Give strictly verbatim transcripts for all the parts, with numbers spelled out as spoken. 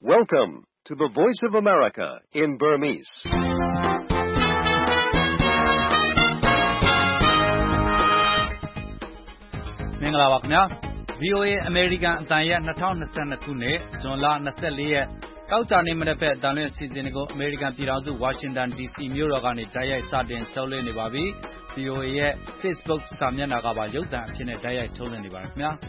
Welcome to the Voice of America in Burmese. ။မင်္ဂလာပါခင်ဗျာ။ V O A American အသံရဲ့၂၀၂၂ခုနှစ်ဇွန်လ၂၄ရက်တောက်ကြနေမနေ့ဖက်အတန်လွင့်အစီအစဉ်တွေကို American ပြည်ထောင်စု Washington D C မြို့တော်ကနေတိုက်ရိုက်စတင်ထုတ်လွှင့်နေပါပြီ။ V O A ရဲ့ Facebook စာမျက်နှာကပါရုပ်သံအဖြစ်နဲ့တိုက်ရိုက်ထုတ်လွှင့်နေပါတယ်ခင်ဗျာ။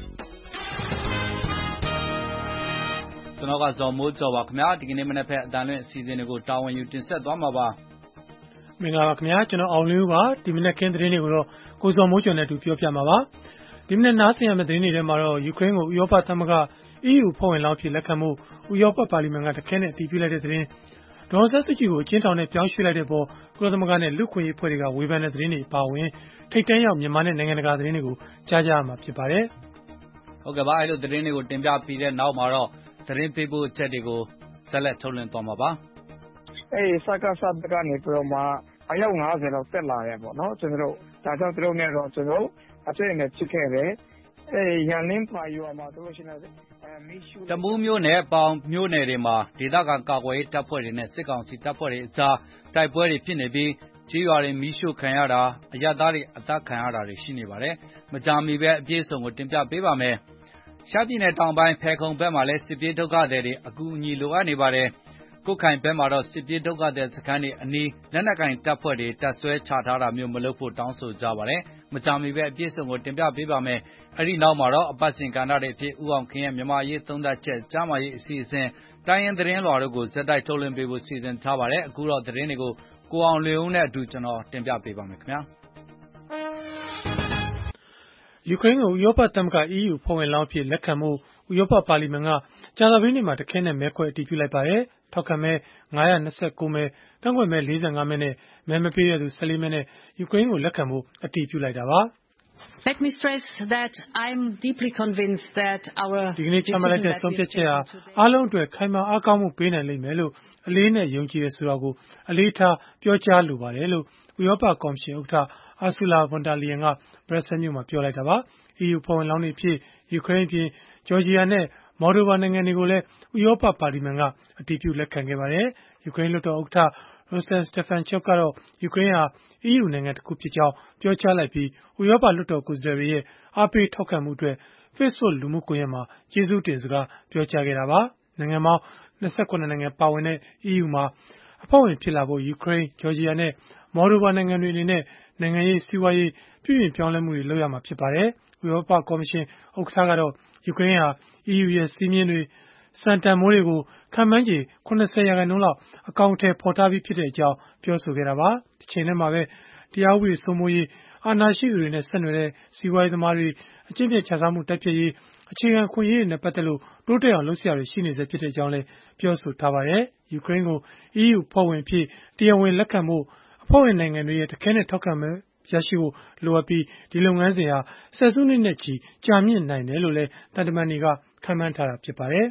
ကျွန်တော်ကဇော်မိုးကျော်ပါခင်ဗျာဒီကနေ့မနေ့ဖက်အတန်လွင့်အစီအစဉ်တွေကိုတာဝန်ယူတင်ဆက်သွားမှာပါမင်္ဂလာပါခင်ဗျာကျွန်တော်အောင်လင်းဦးပါဒီမနေ့ခင်းသတင်းတွေကိုတော့ကိုဇော်မိုးကျော်နဲ့တူပြောပြမှာပါဒီမနေ့နားဆင်ရမယ့်သတင်းတွေထဲမှာတော့ယူကရိန်းကိုဥရောပသမဂ္ဂ E U ဖွဲ့ဝင်လောက်ဖြစ်လက်ခံမှုဥရောပပါလီမန်ကတခဲနဲ့အတည်ပြုလိုက်တဲ့သတင်းဒေါ်ဆက်စုကြည်ကိုအချင်းထောင်နဲ့ပြောင်းရွှေ့လိုက်တဲ့ပေါ်ကုလသမဂ္ဂနဲ့လူခွင့်ရေးဖွဲ့တွေကဝေဖန်တဲ့သတင်းတွေပါဝင်ထိတ်တန့်ရောက်မြန်မာနဲ့နိုင်ငံတကာသတင်းတွေကိုကြားကြရမှာဖြစ်ပါတယ်ဟုတ်ကဲ့ပါအဲ့လိုသတင်းတွေကိုတင်ပြပြီးတဲ့နောက်မှာတော့သတင်းပေးပို့ချက်တွေကိုဆက်လက်ထုတ်လွှင့်သွားမှာပါအဲ့စကားစပ်ကနေပြီးတော့မှအယောက်၅၀လောက်တက်လာတယ်ပေါ့နော်ကျွန်တော်တို့ဒါကြောင့်တို့နဲ့တော့ကျွန်တော်အပြည့်နဲ့ချစ်ခဲ့တယ်အဲ့ရန်လင်းပါယူမှာတို့ရှိနေတယ်တမူးမျိုးနဲ့ပေါင်မျိုးနယ်တွေမှာဒေသခံကာကွယ်ရေးတပ်ဖွဲ့တွေနဲ့စစ်ကောင်စီတပ်ဖွဲ့တွေအကြားတိုက်ပွဲတွေဖြစ်နေပြီးကြေးရွာတွေမီးရှို့ခံရတာအရသားတွေအသက်ခံရတာတွေရှိနေပါတယ်မကြာမီပဲအပြည့်အစုံကိုတင်ပြပေးပါမယ်ရှမ်းပြည်နယ်တောင်ပိုင်းဖဲခုံဘက်မှာလည်းစစ်ပြေးဒုက္ခသည်တွေအကူအညီလိုအပ်နေပါတယ်ကုတ်ခိုင်ဘက်မှာတော့စစ်ပြေးဒုက္ခသည်စခန်းတွေအနီးလက်နက်ကင်တပ်ဖွဲ့တွေတပ်ဆွဲချထားတာမျိုးမလုပ်ဖို့တောင်းဆိုကြပါတယ်မကြာမီပဲအပြည့်အစုံကိုတင်ပြပေးပါမယ်အဲ့ဒီနောက်မှာတော့အပတ်စဉ်ကဏ္ဍတွေအဖြစ်ဥအောင်ခင်ရဲ့မြန်မာရေးသုံးသပ်ချက်ကြားမရေးအစီအစဉ်တိုင်းရင်သတင်းလွှာတို့ကိုဇက်တိုက်ထုတ်လွှင့်ပေးဖို့စီစဉ်ထားပါတယ်အခုတော့သတင်းတွေကိုကိုအောင်လျုံနဲ့အတူကျွန်တော်တင်ပြပေးပါမယ်ခင်ဗျာယူကရိန်းကိုဥရောပသမဂ္ဂ E U ဖွဲ့ဝင်လောင်းဖြစ်လက်ခံမှုဥရောပပါလီမန်ကကြာသပတေးနေ့မှာတခဲနဲ့မဲခွဲအတည်ပြုလိုက်ပါတယ်ထောက်ခံမဲ၅၂၉မဲကန့်ကွက်မဲ၄၅မဲနဲ့မဲမပေးရသူ၁၄မဲနဲ့ယူကရိန်းကိုလက်ခံဖို့အတည်ပြုလိုက်တာပါ Let me stress that I'm deeply convinced that our ဒီကနေ့ချမှတ်လိုက်တဲ့ဆုံးဖြတ်ချက်ဟာအားလုံးအတွက်ခိုင်မာအားကောင်းမှုပေးနိုင်လိမ့်မယ်လို့အလေးနဲ့ယုံကြည်ရဆိုတာကိုအလေးထားပြောကြားလိုပါတယ်လို့ဥရောပကော်မရှင်ဥက္ကဋ္ဌအာဆူလာဗွန်ဒါလီယန်ကဘရက်ဆဲမြို့မှာပြောလိုက်တာပါ E U ဖွဲ့ဝင်လောင်းတွေဖြစ်ယူကရိန်းပြည်ဂျော်ဂျီယာနဲ့မော်ဒိုဗာနိုင်ငံတွေကိုလည်းဥရောပပါလီမန်ကအတည်ပြုလက်ခံခဲ့ပါတယ်ယူကရိန်းလွှတ်တော်ဥက္ကဋ္ဌရိုစတန်စတက်ဖန်ချော့ကတော့ယူကရိန်းဟာ E U နိုင်ငံတစ်ခုဖြစ်ကြောင်းပြောကြားလိုက်ပြီးဥရောပလွှတ်တော်ကိုယ်စားလှယ်တွေရဲ့အားပေးထောက်ခံမှုအတွက် Facebook လူမှုကွန်ရက်မှာကျေးဇူးတင်စကားပြောကြားခဲ့တာပါနိုင်ငံပေါင်း၂၉နိုင်ငံပါဝင်တဲ့ E U မှာအဖွဲ့ဝင်ဖြစ်လာဖို့ယူကရိန်းဂျော်ဂျီယာနဲ့မော်ဒိုဗာနိုင်ငံတွေအနေနဲ့နိုင်ငံရေးစီးပွားရေးပြည်ပြင်ပြောင်းလဲမှုတွေလုပ်ရမှာဖြစ်ပါတယ်ဥရောပကော်မရှင်ဥက္ကဋ္ဌကတော့ယူကရိန်းဟာ E U ရဲ့စီးမြင်တွေစံတန်မိုးတွေကိုခံမှန်းခြေ၇၀ရာခိုင်နှုန်းလောက်အကောင့်ထဲပေါ်ထားပြီးဖြစ်တဲ့အကြောင်းပြောဆိုခဲ့တာပါဒီချိန်ထဲမှာပဲတရားဥပဒေစိုးမိုးရေးအာဏာရှိသူတွေနဲ့ဆက်နွယ်တဲ့စီးပွားရေးသမားတွေအကျင့်ပြတ်ခြစားမှုတိုက်ဖျက်ရေးအခြေခံခွင့်ရေးတွေနဲ့ပတ်သက်လို့တိုးတက်အောင်လုပ်စရာတွေရှိနေစေဖြစ်တဲ့အကြောင်းလည်းပြောဆိုထားပါတယ်ယူကရိန်းကို E U ဖွဲ့ဝင်ဖြစ်တရားဝင်လက်ခံမှုအဖွဲ့ဝင်နိုင်ငံတွေရဲ့တခဲနဲ့ထောက်ခံမှုရရှိဖို့လိုအပ်ပြီးဒီလုပ်ငန်းစဉ်ဟာဆယ်စုနှစ်နဲ့ချီကြာမြင့်နိုင်တယ်လို့လည်းတန်တမန်တွေကခန့်မှန်းထားတာဖြစ်ပါတယ်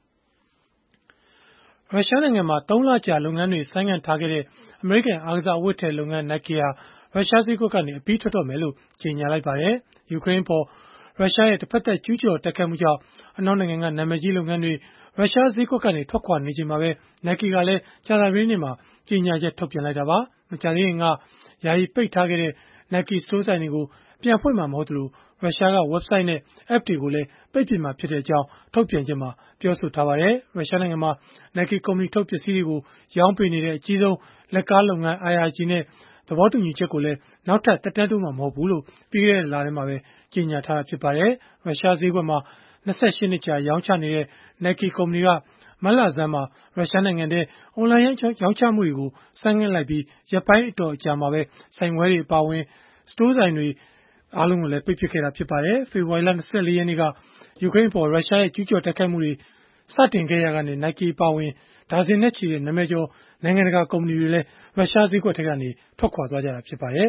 ရုရှားနိုင်ငံမှာ၃လကြာလုပ်ငန်းတွေဆိုင်းငံ့ထားခဲ့တဲ့အမေရိကန်အားကစားအဝတ်အထည်လုပ်ငန်း Nike ဟာရုရှားဈေးကွက်ကနေအပြီးထွက်တော့မယ်လို့ကြေညာလိုက်ပါတယ်ယူကရိန်းပေါ်ရုရှားရဲ့တစ်ဖက်သက်ကျူးကျော်တိုက်ခိုက်မှုကြောင့်အနောက်နိုင်ငံကနာမည်ကြီးလုပ်ငန်းတွေရုရှားဈေးကွက်ကနေထွက်ခွာနေချိန်မှာပဲ Nike ကလည်းကြာသပတေးနေ့မှာကြေညာချက်ထုတ်ပြန်လိုက်တာပါမကြာသေးခင်ကယာယီပိတ်ထားခဲ့တဲ့ Nike စတိုးဆိုင်တွေကိုပြန်ဖွင့်မှာမဟုတ်သလိုရုရှားက website နဲ့ app တွေကိုလည်းပိတ်ပင်မှာဖြစ်တဲ့အကြောင်းထုတ်ပြန်ချက်မှာပြောဆိုထားပါတယ်ရုရှားနိုင်ငံမှာ Nike ကုမ္ပဏီထုတ်ပစ္စည်းတွေကိုရောင်းပေးနေတဲ့အကြီးဆုံးလက်ကားလုပ်ငန်း I R G နဲ့သဘောတူညီချက်ကိုလည်းနောက်ထပ်တက်တန်းတိုးမှာမဟုတ်ဘူးလို့ပြီးခဲ့တဲ့လထဲမှာပဲကြေညာထားတာဖြစ်ပါတယ်ရုရှားဈေးကွက်မှာ၂၈နှစ်ကြာရောင်းချနေတဲ့ Nike ကုမ္ပဏီကမတ်လဆန်းမှာရုရှားနိုင်ငံထဲအွန်လိုင်းရောင်းချမှုတွေကိုဆိုင်းငံ့လိုက်ပြီးရပ်ပိုင်းအတော်အကြာမှာပဲဆိုင်ခွဲတွေအပါအဝင်စတိုးဆိုင်တွေအားလုံးကိုလည်းပိတ်ပစ်ခဲ့တာဖြစ်ပါတယ်ဖေဖော်ဝါရီလ၂၄ရက်နေ့ကယူကရိန်းပေါ်ရုရှားရဲ့ကျူးကျော်တိုက်ခိုက်မှုတွေစတင်ခဲ့ရကနေ Nike အပါအဝင်ဒါဇင်နဲ့ချီတဲ့နာမည်ကျော်နိုင်ငံတကာကုမ္ပဏီတွေလည်းရုရှားဈေးကွက်ထဲကနေထွက်ခွာသွားကြတာဖြစ်ပါတယ်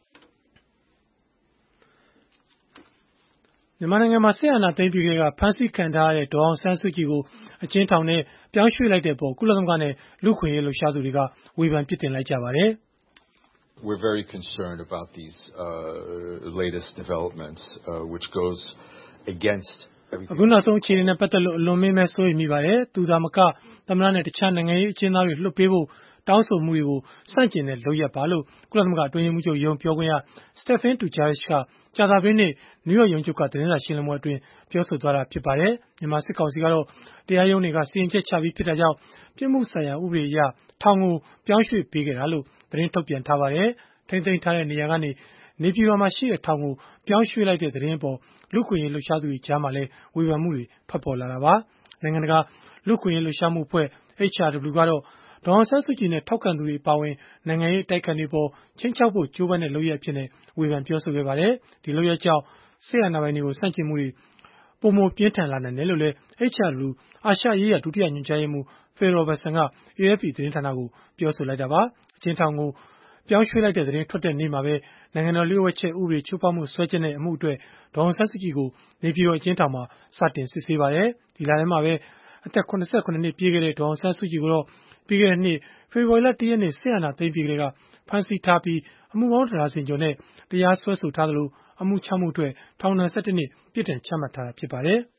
မြန်မာနိုင်ငံမှာစစ်အာဏာသိမ်းပြီးကဖမ်းဆီးခံထားရတဲ့ဒေါ်အောင်ဆန်းစုကြည်ကိုအကျဉ်းထောင်ထဲပြောင်းရွှေ့လိုက်တဲ့ပေါ်ကုလသမဂ္ဂနဲ့လူ့အခွင့်အရေးလှုပ်ရှားသူတွေကဝေဖန်ပြစ်တင်လိုက်ကြပါတယ်။ We're very concerned about these uh, latest developments, uh, which goes against everything. အခုနောက်ဆုံးအခြေအနေနဲ့ပတ်သက်လို့အလွန်မင်းမဲ့စိုးရိမ်မိပါတယ်။သူသာမကသမ္မတနဲ့တခြားနိုင်ငံရေးအကျဉ်းသားတွေလွှတ်ပေးဖို့တောင်းဆိုမှုတွေကိုစန့်ကျင်တဲ့လုပ်ရပ်ပါလို့ကုလသမဂ္ဂအတွင်းရေးမှူးချုပ်ရုံးပြောခွင့်ရ Stéphane Dujarric ကကြာသပတေးနေ့နယူးယောက်ရုံးချုပ်ကသတင်းစာရှင်းလင်းပွဲအတွင်းပြောဆိုသွားတာဖြစ်ပါတယ်။မြန်မာစစ်ကောင်စီကတော့တရားရုံးတွေကစီရင်ချက်ချပြီးဖြစ်တာကြောင့်ပြစ်မှုဆိုင်ရာဥပဒေအရထောင်ကိုပြောင်းရွှေ့ပေးခဲ့တာလို့သတင်းထုတ်ပြန်ထားပါတယ်။ထိန်းသိမ်းထားတဲ့နေရာကနေနေပြည်တော်မှာရှိတဲ့ထောင်ကိုပြောင်းရွှေ့လိုက်တဲ့သတင်းပေါ်လူ့ခွင့်ရေးလှုပ်ရှားသူတွေကြားမှာလည်းဝေဖန်မှုတွေထွက်ပေါ်လာတာပါ။နိုင်ငံတကာလူ့ခွင့်ရေးလှုပ်ရှားမှုအဖွဲ့ H R W ကတော့ဒေါ်အောင်ဆန်းစုကြည်နဲ့ထောက်ခံသူတွေအပါအဝင်နိုင်ငံရေးတိုက်ခံတွေပေါ်ချင်းချောက်ဖို့ကြိုးပမ်းတဲ့လုပ်ရပ်ဖြစ်နေဝေဖန်ပြောဆိုခဲ့ပါတယ်။ဒီလုပ်ရပ်ကြောင့်ဆေးရနာပိုင်တွေကိုစန့်ကျင်မှုတွေပုံမပြင်းထန်လာနိုင်တယ်လို့လည်း H R W အာရှရေးရာဒုတိယညွှန်ကြားရေးမှူး Phil Robertson က A F P သတင်းဌာနကိုပြောဆိုလိုက်တာပါ။အကျဉ်းထောင်ကိုပြောင်းရွှေ့လိုက်တဲ့သတင်းထွက်တဲ့နေ့မှာပဲနိုင်ငံတော်လျှို့ဝှက်ချက်ဥပဒေချိုးဖောက်မှုဆွဲချက်နဲ့အမှုအတွက်ဒေါ်အောင်ဆန်းစုကြည်ကိုနေပြည်တော်အကျဉ်းထောင်မှာစတင်စစ်ဆေးပါတယ်။ဒီလထဲမှာပဲအသက်၇၇နှစ်ပြည့်ခဲ့တဲ့ဒေါ်အောင်ဆန်းစုကြည်ကိုတော့ပြီးခဲ့တဲ့နှစ်ဖေဖော်ဝါရီလ၁ရက်နေ့စစ်အာဏာသိမ်းပြီးကလေးကဖမ်းဆီးထားပြီးအမှုပေါင်းတရာစင်ကျော်နဲ့တရားစွဲဆိုထားသလိုအမှု၆မှုအတွက်ထောင်ဒဏ်၁၁နှစ်ပြစ်ဒဏ်ချမှတ်ထားတာဖြစ်ပါတယ်။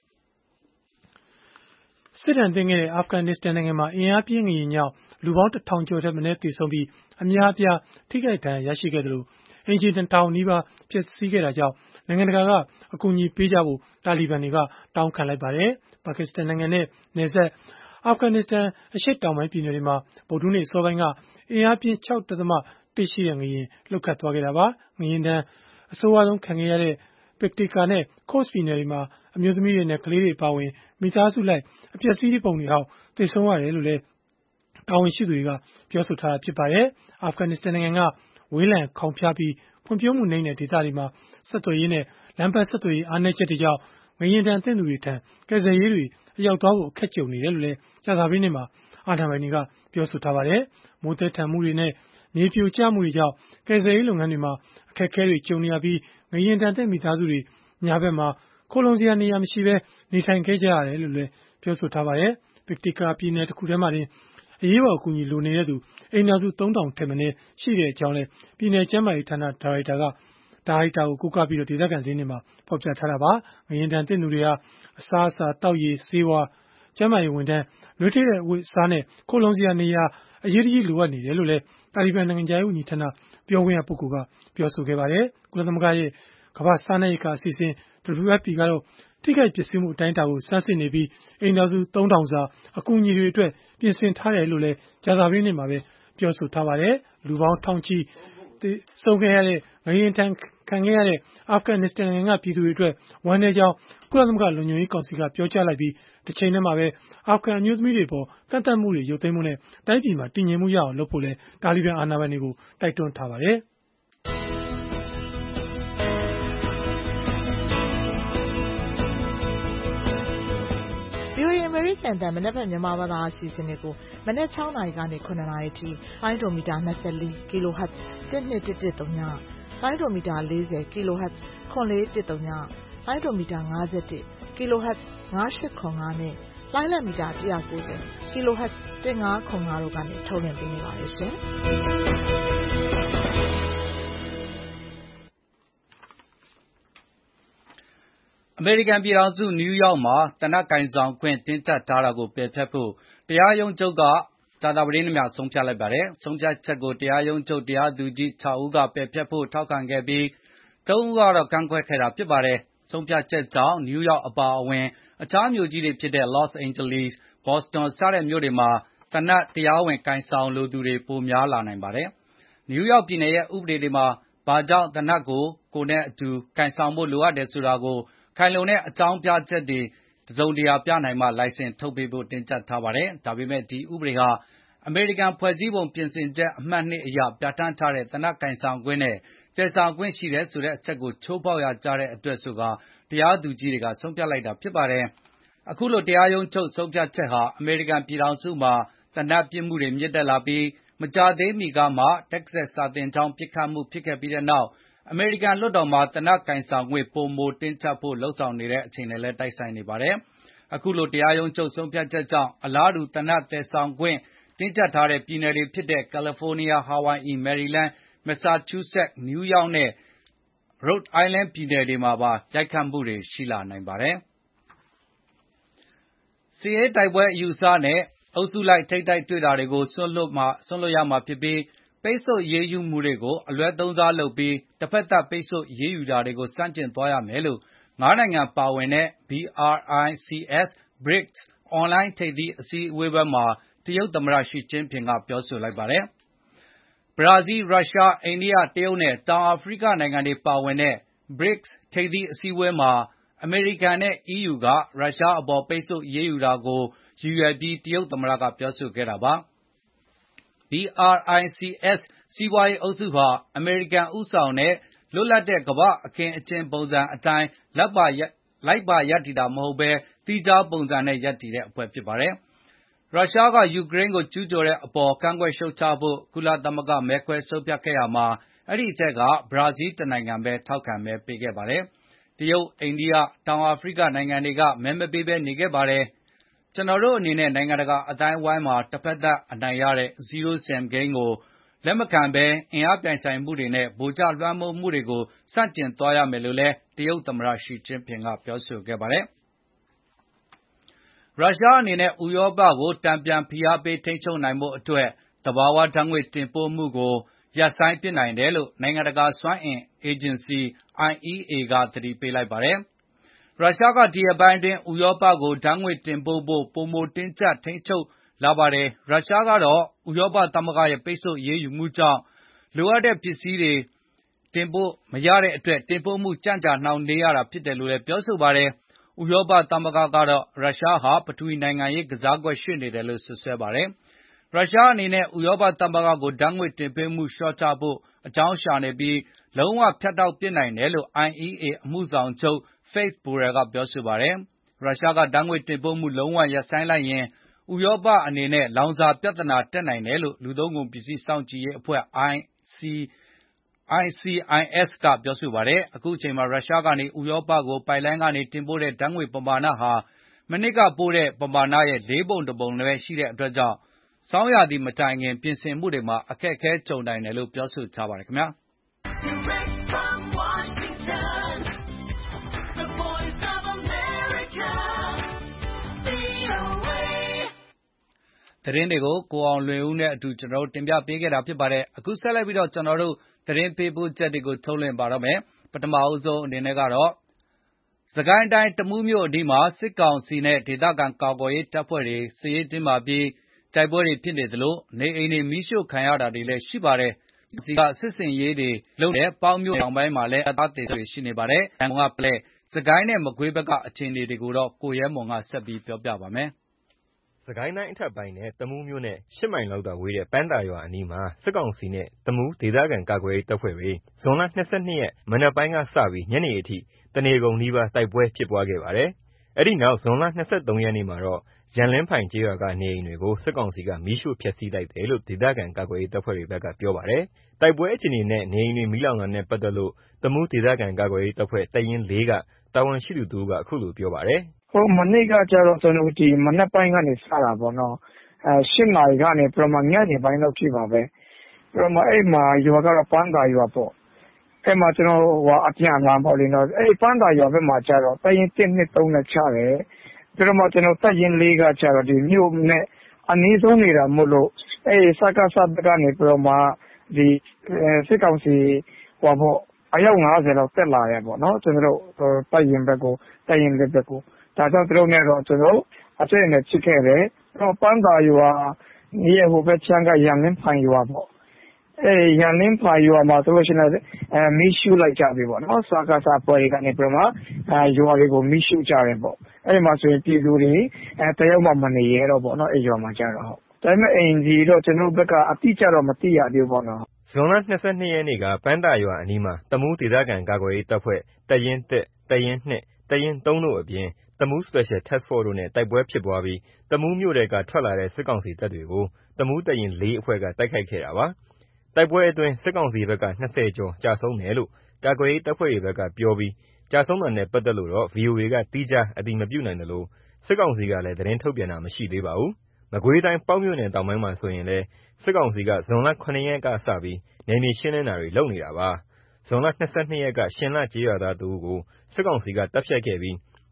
စစ်ဒဏ်သင့်ခဲ့တဲ့အာဖဂန်နစ္စတန်နိုင်ငံမှာအင်အားပြင်းငလျင်ကြောင့်လူပေါင်းတစ်ထောင်ကျော်ထက်မနည်းသေဆုံးပြီးအများအပြားထိခိုက်ဒဏ်ရာရရှိခဲ့သလိုအင်ဂျင်တစ်ထောင်နီးပါးပျက်စီးခဲ့တာကြောင့်နိုင်ငံတကာကအကူအညီပေးကြဖို့တာလီဘန်တွေကတောင်းခံလိုက်ပါတယ်။ပါကစ္စတန်နိုင်ငံနဲ့နယ်စပ်အာဖဂန်နစ္စတန်အရှေ့တောင်ပိုင်းပြည်နယ်တွေမှာဗုဒ္ဓဟူးနေ့အစောပိုင်းကအင်အားပြင်း ၆ ဒသမ ၁ ရှိတဲ့ငလျင်လှုပ်ခတ်သွားခဲ့တာပါ။ငလျင်ဒဏ်အဆိုးဝါးဆုံးခံခဲ့ရတဲ့ Paktika နဲ့ Khost ပြည်နယ်တွေမှာအမျိုးသမီးတွေနဲ့ကလေးတွေအပါအဝင်မိသားစုလိုက်အပျက်စီးပုံတွေဟောက်သေဆုံးရတယ်လို့လည်းတာဝန်ရှိသူတွေကပြောဆိုထားတာဖြစ်ပါတယ်။အာဖဂန်နစ္စတန်နိုင်ငံကဝေးလံခေါင်ဖျားပြီးဖွံ့ဖြိုးမှုနှိမ့်တဲ့ဒေသတွေမှာဆက်သွယ်ရေးနဲ့လမ်းပန်းဆက်သွယ်ရေးအားနည်းချက်တွေကြောင့်ငလျင်ဒဏ်သင့်သူတွေထံကယ်ဆယ်ရေးတွေအရောက်သွားဖို့အခက်ကြုံနေတယ်လို့လည်းကြာသပတေးနေ့မှာအာဏာပိုင်တွေကပြောဆိုထားပါတယ်။မိုးသည်ထန်မှုတွေနဲ့မြေပြိုကျမှုတွေကြောင့်ကယ်ဆယ်ရေးလုပ်ငန်းတွေမှာအခက်အခဲတွေကြုံနေရပြီးငလျင်ဒဏ်သင့်မိသားစုတွေညာဘက်မှာခိုလုံစရာနေရာမရှိဘဲနေထိုင်ခဲ့ကြရတယ်လို့လည်းပြောဆိုထားပါတယ်။ Paktika ပြည်နယ်တစ်ခုထဲမှာတင်အရေးပေါ်အကူအညီလိုနေတဲ့သူအိမ်ထောင်စုသုံးထောင်ထက်မနည်းရှိတဲ့အကြောင်းလည်းပြည်နယ်ကျန်းမာရေးဌာနဒါရိုက်တာကဒါရိုက်တာကိုကိုးကားပြီးဒေသခံသတင်းတွေမှာဖော်ပြထားတာပါ။ငလျင်ဒဏ်သင့်သူတွေဟာအစားအစာတောက်ရည်ဆေးဝါးကျန်းမာရေးဝန်ထမ်းနှွေးထွေးတဲ့အဝတ်အစားနဲ့ခိုလုံစရာနေရာအရေးတကြီးလိုအပ်နေတယ်လို့လည်းတာလီဘန်နိုင်ငံခြားရေးဝန်ကြီးဌာနပြောခွင့်ရပုဂ္ဂိုလ်ကပြောဆိုခဲ့ပါတယ်။ကုလသမဂ္ဂရဲ့ကမ္ဘာ့စားနပ်ရိက္ခာအစီအစဉ် W F P ကတော့ထိခိုက်ပျက်စီးမှုအတိုင်းအတာကိုစမ်းစစ်နေပြီးအိမ်ထောင်စုသုံးထောင်စာအကူအညီတွေအတွက်ပြင်ဆင်ထားတယ်လို့လည်းကြာသပတေးနေ့မှာပဲပြောဆိုထားပါတယ်။လူပေါင်းထောင်ချီသေဆုံးခဲ့ရတဲ့ငလျင်ဒဏ်ခံခဲ့ရတဲ့အာဖဂန်နစ္စတန်နိုင်ငံကပြည်သူတွေအတွက်ဝမ်းနည်းကြောင်းကုလသမဂ္ဂလုံခြုံရေးကောင်စီကပြောကြားလိုက်ပြီးတစ်ချိန်တည်းမှာပဲအာဖဂန်အမျိုးသမီးတွေပေါ်ကန့်သတ်မှုတွေရုပ်သိမ်းမှုနဲ့တိုင်းပြည်မှာတည်ငြိမ်မှုရအောင်လုပ်ဖို့လည်းတာလီဘန်အာဏာပိုင်တွေကိုတိုက်တွန်းထားပါတယ်။ V O A အမေရိကန်အသံမနက်ဖြန်မြန်မာဘာသာအစီအစဉ်တွေကိုမနက်၆နာရီကနေ၇နာရီထိလိုင်းဒိုမီတာ၂၄ kHz တစ်နှစ်တစ်တစ်သုံးညလိုင်းဒိုမီတာ၄၀ kHz ခွန်လေးတစ်သုံးညလိုင်းဒိုမီတာ၅၁ kHz ၅၈ခွန်၅နဲ့လိုင်းလံမီတာ၁၉၀ kHz ၁၅ခွန်၅တို့ကနေထုတ်လွှင့်ပေးနေပါတယ်ရှင်။အမေရိကန်ပြည်ထောင်စုနယူးယောက်မှာသေနတ်ကိုင်ဆောင်ခွင့်တင်းကျပ်ထားတာကိုပယ်ဖျက်ဖို့တရားရုံးချုပ်ကကြာသပတေးနေ့မှာဆုံးဖြတ်လိုက်ပါတယ်။ဆုံးဖြတ်ချက်ကိုတရားရုံးချုပ်တရားသူကြီး၆ဦးကပယ်ဖျက်ဖို့ထောက်ခံခဲ့ပြီးသုံးဦးကတော့ကန့်ကွက်ခဲ့တာဖြစ်ပါတယ်။ဆုံးဖြတ်ချက်ကြောင့်နယူးယောက်အပါအဝင်အခြားမြို့ကြီးတွေဖြစ်တဲ့ Los Angeles, Boston စတဲ့မြို့တွေမှာသေနတ်တရားဝင်ကိုင်ဆောင်လိုသူတွေပိုများလာနိုင်ပါတယ်။နယူးယောက်ပြည်နယ်ရဲ့ဥပဒေတွေမှာဘာကြောင့်သေနတ်ကိုကိုယ်နဲ့အတူကိုင်ဆောင်ဖို့လိုအပ်တယ်ဆိုတာကိုခိုင်လုံတဲ့အကြောင်းပြချက်တွေတစုံတရာပြနိုင်မှလိုင်စင်ထုတ်ပေးဖို့တင်းကျပ်ထားပါတယ်။ဒါပေမဲ့ဒီဥပဒေဟာအမေရိကန်ဖွဲ့စည်းပုံပြင်ဆင်ချက်အမှတ်နှစ်အရပြဋ္ဌာန်းထားတဲ့သေနတ်ကိုင်ဆောင်ခွင့်နဲ့သယ်ဆောင်ခွင့်ရှိတယ်ဆိုတဲ့အချက်ကိုချိုးဖောက်ရာကျတဲ့အတွက်ဆိုကာတရားသူကြီးတွေကဆုံးဖြတ်လိုက်တာဖြစ်ပါတယ်။အခုလိုတရားရုံးချုပ်ဆုံးဖြတ်ချက်ဟာအမေရိကန်ပြည်ထောင်စုမှာသေနတ်ပစ်မှုတွေမြင့်တက်လာပြီးမကြာသေးမီကမှတက္ကဆက်စာသင်ကျောင်းပစ်ခတ်မှုဖြစ်ခဲ့ပြီးတဲ့နောက်အမေရိကန်လွှတ်တော်မှာသေနတ်ကိုင်ဆောင်ခွင့်ပိုမိုတင်းကျပ်ဖို့လုပ်ဆောင်နေတဲ့အချိန်နဲ့လည်းတိုက်ဆိုင်နေပါတယ်။အခုလိုတရားရုံးချုပ်ဆုံးဖြတ်ချက်ကြောင့်အလားတူသေနတ်သယ်ဆောင်ခွင့်တင်းကျပ်ထားတဲ့ပြည်နယ်တွေဖြစ်တဲ့ကယ်လီဖိုးနီးယား၊ဟာဝိုင်အီ၊မယ်ရီလန်း၊မက်ဆာချူးဆက်၊နယူးယောက်နဲ့ Rhode Island ပြည်နယ်တွေမှာပါရိုက်ခတ်မှုတွေရှိလာနိုင်ပါတယ်။စစ်ရေးတိုက်ပွဲအယူအဆနဲ့အုပ်စုလိုက်ထိပ်တိုက်တွေ့တာတွေကိုဆွန့်လွတ်မှာဆွန့်လွတ်ရမှာဖြစ်ပြီးပိတ်ဆို့ရေးယူမှုတွေကိုအလွဲသုံးစားလုပ်ပြီးတစ်ဖက်သက်ပိတ်ဆို့ရေးယူတာတွေကိုစန့်ကျင်သွားရမယ်လို့ငါးနိုင်ငံပါဝင်တဲ့ ဘရီစီအက်စ် ဘရစ် အွန်လိုင်းထိပ်သီးအစည်းအဝေးပွဲမှာတရုတ်သမ္မတရှီကျင်းဖျင်ကပြောဆိုလိုက်ပါတယ်။ ဘရာဇီး၊ ရုရှား၊ အိန္ဒိယ၊ တရုတ်နဲ့တောင်အာဖရိကနိုင်ငံတွေပါဝင်တဲ့ ဘရစ် ထိပ်သီးအစည်းအဝေးမှာအမေရိကန်နဲ့ အီးယူကရုရှားအပေါ်ပိတ်ဆို့အရေးယူတာကိုရည်ရွယ်ပြီးတရုတ်သမ္မတကပြောဆိုခဲ့တာပါ။ ဘရီစီအက်စ် စီးပွားရေးအုပ်စုဟာအမေရိကန်ဦးဆောင်တဲ့လွတ်လပ်တဲ့ကမ္ဘာ့အခင်းအကျင်းပုံစံအတိုင်းလိုက်ပါရပ်တည်တာမဟုတ်ဘဲသီးခြားပုံစံနဲ့ရပ်တည်တဲ့အဖွဲ့ဖြစ်ပါတယ်။ ရုရှားကယူကရိန်းကိုကျူးကျော်တဲ့အပေါ်ကန့်ကွက်ရှုတ်ချဖို့ကုလသမဂ္ဂမဲခွဲဆုံးဖြတ်ခဲ့ရာမှာအဲဒီအထက်ကဘရာဇီးတနိုင်ငံပဲထောက်ခံမဲပေးခဲ့ပါတယ်။ တရုတ်၊ အိန္ဒိယ၊ တောင်အာဖရိကနိုင်ငံတွေကမဲမပေးဘဲနေခဲ့ပါတယ်။ ကျနော်တို့အနေနဲ့နိုင်ငံတကာအသိုင်းအဝိုင်းမှာတဖက်သတ်အနိုင်ရတဲ့ Zero Sum Game ကိုလက်မခံဘဲအင်အားပြိုင်ဆိုင်မှုတွေနဲ့ဗိုလ်ကျလွှမ်းမိုးမှုတွေကိုဆန့်ကျင်သွားရမယ်လို့လည်းတရုတ်သမ္မတရှီကျင်းဖျင်ကပြောဆိုခဲ့ပါတယ်။ ရုရှားအနေနဲ့ဥရောပကိုတန်ပြန်ဖိအားပေးထိန်းချုပ်နိုင်ဖို့အတွက်သဘာဝဓာတ်ငွေ့တင်ပို့မှုကိုရပ်ဆိုင်းပစ်နိုင်တယ်လို့နိုင်ငံတကာစွမ်းအင်အေဂျင်စီ အိုင်အီးအေ ကသတိပေးလိုက်ပါတယ်။ ရုရှားကဒီရက်ပိုင်းအတွင်းဥရောပကိုဓာတ်ငွေ့တင်ပို့ဖို့ပိုမိုတင်းကြပ်ထိန်းချုပ်လာပါတယ်။ ရုရှားကတော့ဥရောပသမဂ္ဂရဲ့ပိတ်ဆို့အရေးယူမှုကြောင့်လိုအပ်တဲ့ပစ္စည်းတွေတင်ပို့မရတဲ့အတွက်တင်ပို့မှုကြန့်ကြာနှောင့်နှေးရတာဖြစ်တယ်လို့လည်းပြောဆိုပါတယ်။ ဥရောပသမဂ္ဂကတော့ရုရှားဟာပထဝီနိုင်ငံရေးကစားကွက်ရွေ့နေတယ်လို့စွပ်စွဲပါတယ်။ ရုရှားအနေနဲ့ဥရောပသမဂ္ဂကိုဓာတ်ငွေ့တင်သွင်းမှုလျှော့ချဖို့အကြောင်းရှာနေပြီးလုံးဝဖြတ်တောက်ပစ်နိုင်တယ်လို့ အိုင်အီးအေ အမှုဆောင်ချုပ် Faith Borrell ကပြောဆိုပါတယ်။ ရုရှားကဓာတ်ငွေ့တင်ပို့မှုလုံးဝရပ်ဆိုင်းလိုက်ရင်ဥရောပအနေနဲ့လောင်စာပြဿနာတက်နိုင်တယ်လို့လူသုံးကုန်ပစ္စည်းစောင့်ကြည့်ရေးအဖွဲ့ အိုင်စီအိုင်အက်စ် ကပြောဆိုပါတယ်။ အခုအချိန်မှာရုရှားကနေဥရောပကိုပိုက်လိုင်းကနေတင်ပို့တဲ့ဓာတ်ငွေ့ပမာဏဟာမနှစ်ကပို့တဲ့ပမာဏရဲ့လေးပုံတစ်ပုံပဲရှိတဲ့အတွက်ကြောင့်ဆောင်းရာသီမတိုင်ခင်ပြင်ဆင်မှုတွေမှာအခက်အခဲကြုံနိုင်တယ်လို့ပြောဆိုထားပါတယ်ခင်ဗျာ။သတင်းတွေကိုကိုအောင်လွင်ဦးနဲ့အတူတင်ပြပေးခဲ့တာပါ။အခုဆက်လက်ပြီးကျနော်တို့သတင်းပေးပို့ချက်တွေကိုထုတ်လွှင့်ပါတော့မယ်။ပထမဆုံးအနေနဲ့ကတော့စစ်ကိုင်းတိုင်းတမူးမြို့အနီးမှာစစ်ကောင်စီနဲ့ဒေသခံကာကွယ်ရေးတပ်ဖွဲ့တွေစစ်ရေးတင်းမာပြီးတိုက်ပွဲတွေဖြစ်နေသလိုနေအိမ်တွေမီးရှို့ခံရတာတွေလည်းရှိပါတယ်။စစ်ကောင်စီကစစ်ဆင်ရေးတွေလုပ်နေတဲ့ပေါက်မြို့တောင်ပိုင်းမှာလည်းအရပ်သားသေဆုံးတာတွေရှိနေပါတယ်။ရန်ကုန်ကပေးပို့တဲ့စစ်ကိုင်းနဲ့မကွေးဘက်ကအခြေအနေတွေကိုကိုရဲမွန်ကပြောပြပါမယ်။စစ်ကိုင်းတိုင်းအထက်ပိုင်းနဲ့တမူးမြို့နဲ့ရှစ်မိုင်လောက်သာဝေးတဲ့ပန်းသာရွာအနီးမှာစစ်ကောင်စီနဲ့တမူးဒေသခံကာကွယ်ရေးတပ်ဖွဲ့တွေဇွန်လ ၂၂ ရက်မနက်ပိုင်းကစပြီးညနေအထိတနေကုန်နီးပါးတိုက်ပွဲဖြစ်ပွားခဲ့ပါတယ်။အဲ့ဒီနောက်ဇွန်လ ၂၃ ရက်နေ့မှာတော့ရန်လင်းဖိုင်ကျေးရွာကနေအိမ်တွေကိုစစ်ကောင်စီကမီးရှို့ဖျက်ဆီးလိုက်တယ်လို့ဒေသခံကာကွယ်ရေးတပ်ဖွဲ့တွေဘက်ကပြောပါတယ်။တိုက်ပွဲအခြေအနေနဲ့နေအိမ်တွေမီးလောင်တာနဲ့ပတ်သက်လို့တမူးဒေသခံကာကွယ်ရေးတပ်ဖွဲ့တပ်ရင်း လေးကတာဝန်ရှိသူတဦးကအခုလိုပြောပါတယ်။ဟိုမနေ့ကကျတော့ကျွန်တော်ဒီမနက်ပိုင်းကနေစတာပေါ့နော်။အဲရှစ်နာရီကနေပြမညနေပိုင်းလောက်ဖြစ်ပါပဲ။ပြမအဲ့မှာရွာကတော့ပန်းသာရွာပေါ့။အဲ့မှာကျွန်တော်ဟိုအပြန်လာပေါ့လေနော်။အဲ့ပန်းသာရွာဘက်မှာကျတော့တပ်ရင်း တစ် နှစ် သုံး နဲ့ချတယ်။ပြမကျွန်တော်တပ်ရင်းလေးကကျတော့ဒီမြို့နဲ့အနည်းဆုံးနေတာမို့လို့အဲ့စကစဘက်ကနေပြမဒီစစ်ကောင်စီဟိုပေါ့အယောက်ငါးဆယ်လောက်တက်လာတယ်ပေါ့နော်ကျွန်တော်တို့တပ်ရင်ဘက်ကိုတပ်ရင်လက်ဘက်ကိုဒါကြောင့်သူတို့နဲ့တော့ကျွန်တော်အကျဉ်းနဲ့ချစ်ခဲ့တယ်တော့ပန်းသာရွာမြေဟိုဘက်ချမ်းကရန်လင်းဖိုင်ရွာပေါ့အဲရန်လင်းဖိုင်ရွာမှာဆိုလို့ရှိရင်အဲမီးရှို့လိုက်ကြပြီပေါ့နော်စကားစားပွဲကနေပြမအဲရွာတွေကိုမီးရှို့ကြတယ်ပေါ့အဲ့ဒီမှာဆိုရင်ပြည်သူတွေအဲတယောက်မှမနေရတော့ပေါ့နော်အဲရွာမှာကြတော့ဟုတ်ဒါပေမဲ့အိမ်ကြီးတော့ကျွန်တော်ဘက်ကအတိကျတော့မသိရသေးဘူးပေါ့နော်ဇွန်လ ၂၂ ရက်နေ့ကပန်းသာရွာအနီးမှာတမူးဒေသခံကာကွယ်ရေးတပ်ဖွဲ့တပ်ရင်း တစ် တပ်ရင်း နှစ် တပ်ရင်း သုံးတို့အပြင်တမူး Special Task Force တို့နဲ့တိုက်ပွဲဖြစ်ပွားပြီးတမူးမြို့ထဲကထွက်လာတဲ့စစ်ကောင်စီတပ်တွေကိုတမူးတပ်ရင်း လေးအဖွဲ့ကတိုက်ခိုက်ခဲ့တာပါ။တိုက်ပွဲအတွင်းစစ်ကောင်စီဘက်က၂၀ကျော်ကျဆုံးတယ်လို့ကာကွယ်ရေးတပ်ဖွဲ့တွေဘက်ကပြောပြီးကျဆုံးတာနဲ့ပတ်သက်လို့တော့ ဗွီအိုအေကသီးခြားအတည်မပြုနိုင်သလိုစစ်ကောင်စီကလည်းသတင်းထုတ်ပြန်တာမရှိသေးပါဘူး။မကွေးတိုင်းပေါက်မြို့နယ်တောင်ပိုင်းမှာဆိုရင်လည်းစစ်ကောင်စီကဇွန်လ ခုနစ်ရက်ကစပြီးနယ်မြေရှင်းလင်းတာတွေလုပ်နေတာပါ။ဇွန်လ ၂၂ ရက်ကရှင်လကျေးရွာသားတဦးကိုစစ်ကောင်စီကတပ်ဖြတ်ခဲ့ပြီး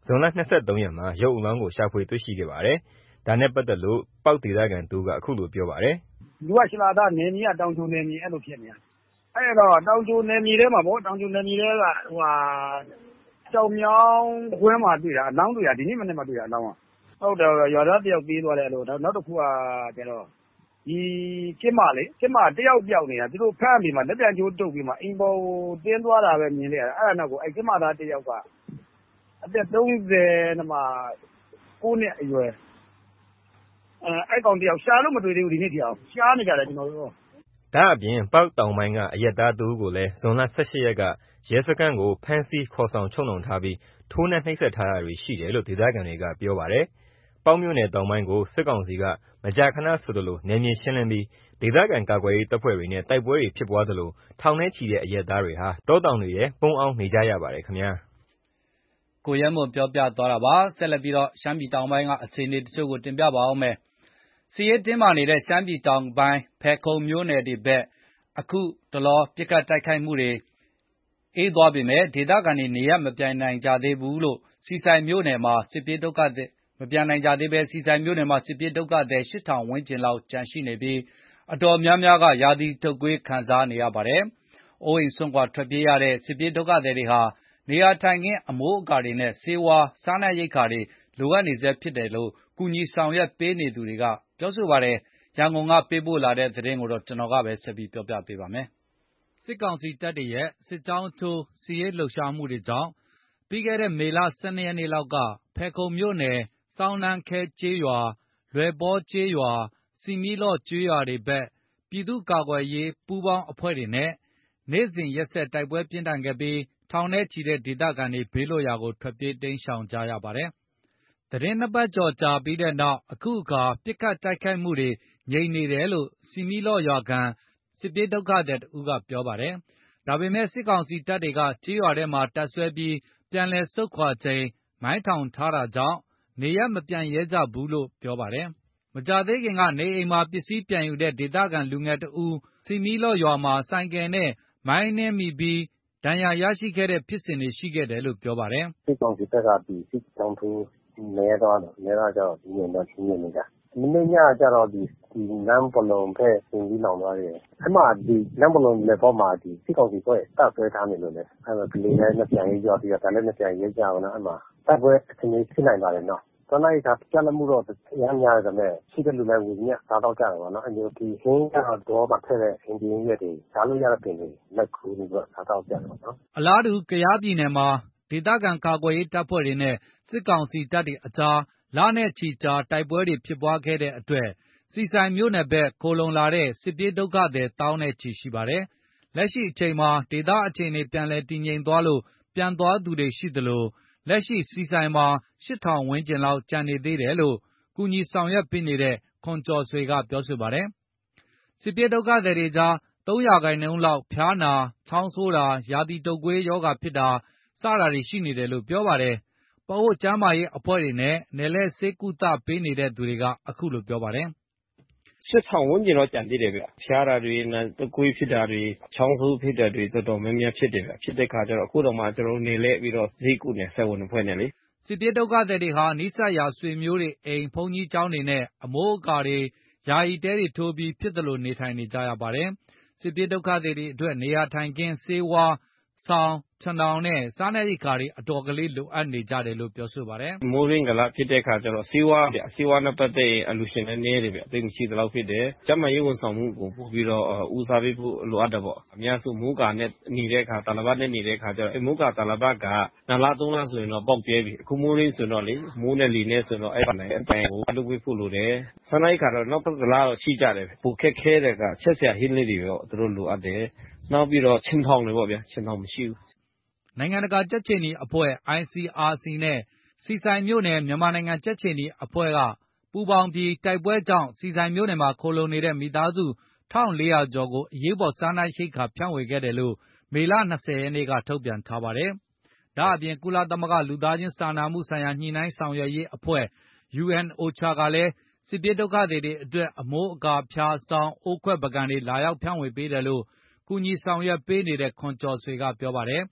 ဇွန်လ ၂၃ ရက်မှာရုပ်အလောင်းကိုရှာဖွေတွေ့ရှိခဲ့ပါတယ်။ဒါနဲ့ပတ်သက်လို့ပေါက်ဒေသခံတဦးကအခုလိုပြောပါတယ်။ "လူကရှလာသားနယ်မြေကတောင်ကျိုနယ်မြေအဲ့လိုဖြစ်နေတာ။အဲ့တော့တောင်ကျိုနယ်မြေထဲမှာပေါ့တောင်ကျိုနယ်မြေထဲကဟိုဟာကြောင်မြောင်းကွင်းမှာတွေ့တာအလောင်းတွေ့တာဒီနေ့မနေ့မှတွေ့တာအလောင်းကဟုတ်တယ်ရွာသားတယောက်ပြေးသွားတယ်လို့နောက်တစ်ခုကကျတော့ဒီကျင်းမလေးကျင်းမတယောက်ပြောက်နေတာသူတို့ဖမ်းပြီးမှလက်ပြန်ကျိုးတုပ်ပြီးမှအိမ်ပေါ်တင်းသွားတာပဲမြင်လိုက်ရတာအဲ့ဒါနောက်ကိုအဲ့ကျင်းမသားတယောက်ကအသက်သုံးဆယ်နဲ့မှကိုးနှစ်အရွယ်အဲအဲ့ကောင်တယောက်ရှာလို့မတွေ့သေးဘူးဒီနေ့တရားရှားနေကြတယ်ကျွန်တော်တို့ဒါအပြင်ပေါက်တောင်ပိုင်းကအရက်သားသူကိုလည်းဇွန်လ ၁၈ ရက်ကရဲစခန်းကိုဖမ်းဆီးခေါ်ဆောင်ချုပ်နှောင်ထားပြီးထိုးနှက်နှိပ်စက်ထားတာတွေရှိတယ်လို့ဒေသခံတွေကပြောပါတယ်။ပေါက်မြို့နယ်တောင်ပိုင်းကိုစစ်ကောင်စီကမကြာခဏဆိုသလိုနယ်မြေရှင်းလင်းပြီးဒေသခံကာကွယ်ရေးတပ်ဖွဲ့တွေနဲ့တိုက်ပွဲတွေဖြစ်ပွားသလိုထောင်နဲ့ချီတဲ့အရက်သားတွေဟာတောတောင်တွေရဲ့ပုန်းအောင်းနေကြရပါတယ်ခင်ဗျာ။ကိုရဲမွန်ပြောပြသွားတာပါဆက်လက်ပြီးတော့ရှမ်းပြည်တောင်ပိုင်းကအခြေအနေတချို့ကိုတင်ပြပါအောင်မယ်။စီးရဲတင်းမာနေတဲ့ရှမ်းပြည်တောင်ပိုင်းဖယ်ခုံမြို့နယ်တွေဘက်အခုတလောပြစ်ခတ်တိုက်ခိုက်မှုတွေအေးသွားပြီမဲ့ဒေသခံတွေနေရမပြန်နိုင်ကြသေးဘူးလို့စီဆိုင်မြို့နယ်မှာစစ်ပြေးဒုက္ခသည်မပြန်နိုင်ကြသေးပဲစီဆိုင်မြို့နယ်မှာစစ်ပြေးဒုက္ခသည် ရှစ်ထောင် ဝန်းကျင်လောက်ကျန်ရှိနေပြီးအတော်များများကရာသီတုပ်ကွေးခံစားနေရပါတယ်။အိုးအိမ်စွန့်ခွာထွက်ပြေးရတဲ့စစ်ပြေးဒုက္ခသည်တွေဟာနေရာထိုင်ခင်းအမိုးအကာတွေနဲ့ဆေးဝါးစားနပ်ရိက္ခာတွေလိုအပ်နေဆဲဖြစ်တယ်လို့ကူညီဆောင်ရွက်ပေးနေသူတွေကပြောဆိုပါတယ်။ရန်ကုန်ကပေးပို့လာတဲ့သတင်းကိုတော့ကျွန်တော်ကပဲဆက်ပြီးပြောပြပေးပါမယ်။စစ်ကောင်စီတပ်တွေရဲ့စစ်ကြောင်းထိုးစီးရဲလှုပ်ရှားမှုတွေကြောင့်ပြီးခဲ့တဲ့မေလ ၁၂ ရက်နေ့လောက်ကဖယ်ခုံမြို့နယ်စောင်းနန်းခဲကျေးရွာလွယ်ပေါကျေးရွာစီမီလော့ကျေးရွာတွေဘက်ပြည်သူ့ကာကွယ်ရေးပူးပေါင်းအဖွဲ့တွေနဲ့နေ့စဉ်ရက်ဆက်တိုက်ပွဲပြင်းထန်ခဲ့ပြီးထောင်နဲ့ချီတဲ့ဒေသခံတွေဘေးလွတ်ရာကိုထွက်ပြေးတိမ်းရှောင်ကြရပါတယ်။သီတင်းနှစ်ပတ်ကျော်ကြာပြီးတဲ့နောက်အခုအခါပြစ်ခတ်တိုက်ခိုက်မှုတွေငြိမ်နေတယ်လို့စီမီလော့ရွာခံစစ်ပြေးဒုက္ခသည်တဦးကပြောပါတယ်။ဒါပေမဲ့စစ်ကောင်စီတပ်တွေကကျေးရွာထဲမှာတပ်စွဲပြီးပြန်လည်ဆုတ်ခွာချိန်မိုင်းထောင်ထားတာကြောင့်နေရပ်မပြန်ရဲကြဘူးလို့ပြောပါတယ်။မကြာသေးခင်ကနေအိမ်မှာပစ္စည်းပြန်ယူတဲ့ဒေသခံလူငယ်တဦးစီမီလော့ရွာမှာဆိုင်ကယ်နဲ့မိုင်းနင်းမိပြီးဒဏ်ရာရရှိခဲ့တဲ့ဖြစ်စဉ်တွေရှိခဲ့တယ်လို့ပြောပါတယ်။စစ်ကောင်စီတပ်ကဒီစစ်ကြောင်းထိုးနေတော့နေတော့ကြောက်ဒီနေတော့ချင်းနေကြ။ဒီနေ့ညကျတော့ဒီဒီနမ်ပလုံဖက်ရှင်ကြီးလောင်သွားတယ်။အဲ့မှာဒီနမ်ပလုံလေပေါ်မှာဒီစစ်ကောင်စီကတပ်ဆွဲထားနေလို့လေ။အဲ့မှာကလေးလည်းမပြန်ရေးကြောက်ပြီးတော့ဒါလည်းမပြန်ရေးကြအောင်နော်အဲ့မှာတပ်ပွဲအချင်းချင်းဖြစ်နိုင်ပါတယ်နော်။တနိုင်တာပြတ်မှုတော့ရမ်းများတယ်မဲ့ရှိတဲ့လူလည်းဝင်ညစားတော့ကြတယ်ပေါ့နော်အမျိုးဒီဟင်းကတော့တော့မထက်တဲ့အင်ဒီရက်တွေစားလို့ရတဲ့ပင်တွေလက်ခူးပြီးတော့စားတော့ကြတယ်ပေါ့နော်အလားတူကယားပြည်နယ်မှာဒေသခံကာကွယ်ရေးတပ်ဖွဲ့တွေနဲ့စစ်ကောင်စီတပ်တွေအကြားလနဲ့ချီကြာတိုက်ပွဲတွေဖြစ်ပွားခဲ့တဲ့အတွက်စီဆိုင်မြို့နယ်ဘက်ခိုလုံလာတဲ့စစ်ပြေးဒုက္ခသည်တောင်းနဲ့ချီရှိပါတယ်။လက်ရှိအချိန်မှာဒေသအခြေအနေပြန်လည်တည်ငြိမ်သွားလို့ပြန်သွားသူတွေရှိသလိုလက်ရှိစီဆိုင်မှာရှစ်ထောင်ဝန်းကျင်လောက်ကျန်နေသေးတယ်လို့ကူညီဆောင်ရွက်ပေးနေတဲ့ခွန်ကျော်ဆွေကပြောဆိုပါတယ်။စစ်ပြေးဒုက္ခသည်တွေကြားသုံးရာခိုင်နှုန်းလောက်ဖျားနာချောင်းဆိုးတာရာသီတုပ်ကွေးရောဂါဖြစ်တာစတာတွေရှိနေတယ်လို့ပြောပါတယ်။ပအို့ကျမ်းမာရေးအဖွဲ့တွေနဲ့နယ်လဲဆေးကုသပေးနေတဲ့သူတွေကအခုလိုပြောပါတယ်။ရှစ်ထောင်ဝန်းကျင်တော့ကျန်သေးတယ်ဗျ။ဖျားတာတွေနာတုပ်ကွေးဖြစ်တာတွေချောင်းဆိုးဖြစ်တာတွေတော်တော်များများဖြစ်တယ်ဗျ။ဖြစ်တဲ့ခါကျတော့အခုတော့မှကျွန်တော်တို့နေလဲပြီးတော့ဈေးကုနေဆက်ဝင်ဖွဲ့နေလေ။စစ်ပြေးဒုက္ခသည်တွေဟာနိစ္စရာဆွေမျိုးတွေအိမ်ဖုန်ကြီးကျောင်းတွေနဲ့အမိုးအကာတွေယာယီတဲတွေထိုးပြီးဖြစ်တယ်လို့နေထိုင်နေကြရပါတယ်။စစ်ပြေးဒုက္ခသည်တွေအတွက်နေရာထိုင်ခင်းဆေးဝါးဆောင်ခြံတောင်နဲ့စားနပ်ရိက္ခာတွေအတော်ကလေးလိုအပ်နေကြတယ်လို့ပြောဆိုပါတယ်။မိုးရင်းကလာဖြစ်တဲ့ခါကျတော့ဆေးဝါးဗျဆေးဝါးနဲ့ပတ်သက်ရင်အလူရှင်လည်းနေတယ်ဗျအသိမရှိသလောက်ဖြစ်တယ်။ကျန်းမာရေးဝန်ဆောင်မှုကိုပို့ပြီးတော့ဦးစားပေးဖို့လိုအပ်တယ်ပေါ့။အများစုမိုးကာနဲ့နေတဲ့ခါတာလပတ်နဲ့နေတဲ့ခါကျတော့အဲမိုးကာတာလပတ်ကနှစ်လသုံးလဆိုရင်တော့ပေါက်ပြဲပြီ။အခုမိုးရင်းဆိုတော့လေမိုးနဲ့လီနဲ့ဆိုတော့အဲ့ပိုင်းအပိုင်းကိုအလုပ်ပေးဖို့လိုတယ်။စားနပ်ရိက္ခာတော့နောက်တစ်လတော့ရှိကြတယ်။ပိုခက်ခဲတဲ့ကချက်စရာဟင်းလေးတွေတော့သူတို့လိုအပ်တယ်။နောက်ပြီးတော့ချင်းထောင်တွေပေါ့ဗျာချင်းထောင်မရှိဘူးနိုင်ငံတကာကြက်ခြေနီအဖွဲ့ I C R C နဲ့စီဆိုင်မြို့နယ်မြန်မာနိုင်ငံကြက်ခြေနီအဖွဲ့ကပူးပေါင်းပြီးတိုက်ပွဲကြောင့်စီဆိုင်မြို့နယ်မှာခိုလုံနေတဲ့မိသားစုတစ်ထောင်လေးရာကျော်ကိုအရေးပေါ်စားနပ်ရိက္ခာဖြန့်ဝေခဲ့တယ်လို့မေလ၂၀ရက်နေ့ကထုတ်ပြန်ထားပါတယ်။ဒါ့အပြင်ကုလသမဂ္ဂလူသားချင်းစာနာမှုဆိုင်ရာညှိနှိုင်းဆောင်ရွက်ရေးအဖွဲ့ U N O C H A ကလည်းစစ်ပြေးဒုက္ခသည်တွေအတွက်အမိုးအကာဖျားဆောင်အိုးခွက်ပကံတွေလာရောက်ဖြန့်ဝေပေးတယ်လို့ကူညီဆောင်ရွက်ပေးနေတဲ့ခွန်ကျော်ဆွေကပြောပါတယ်။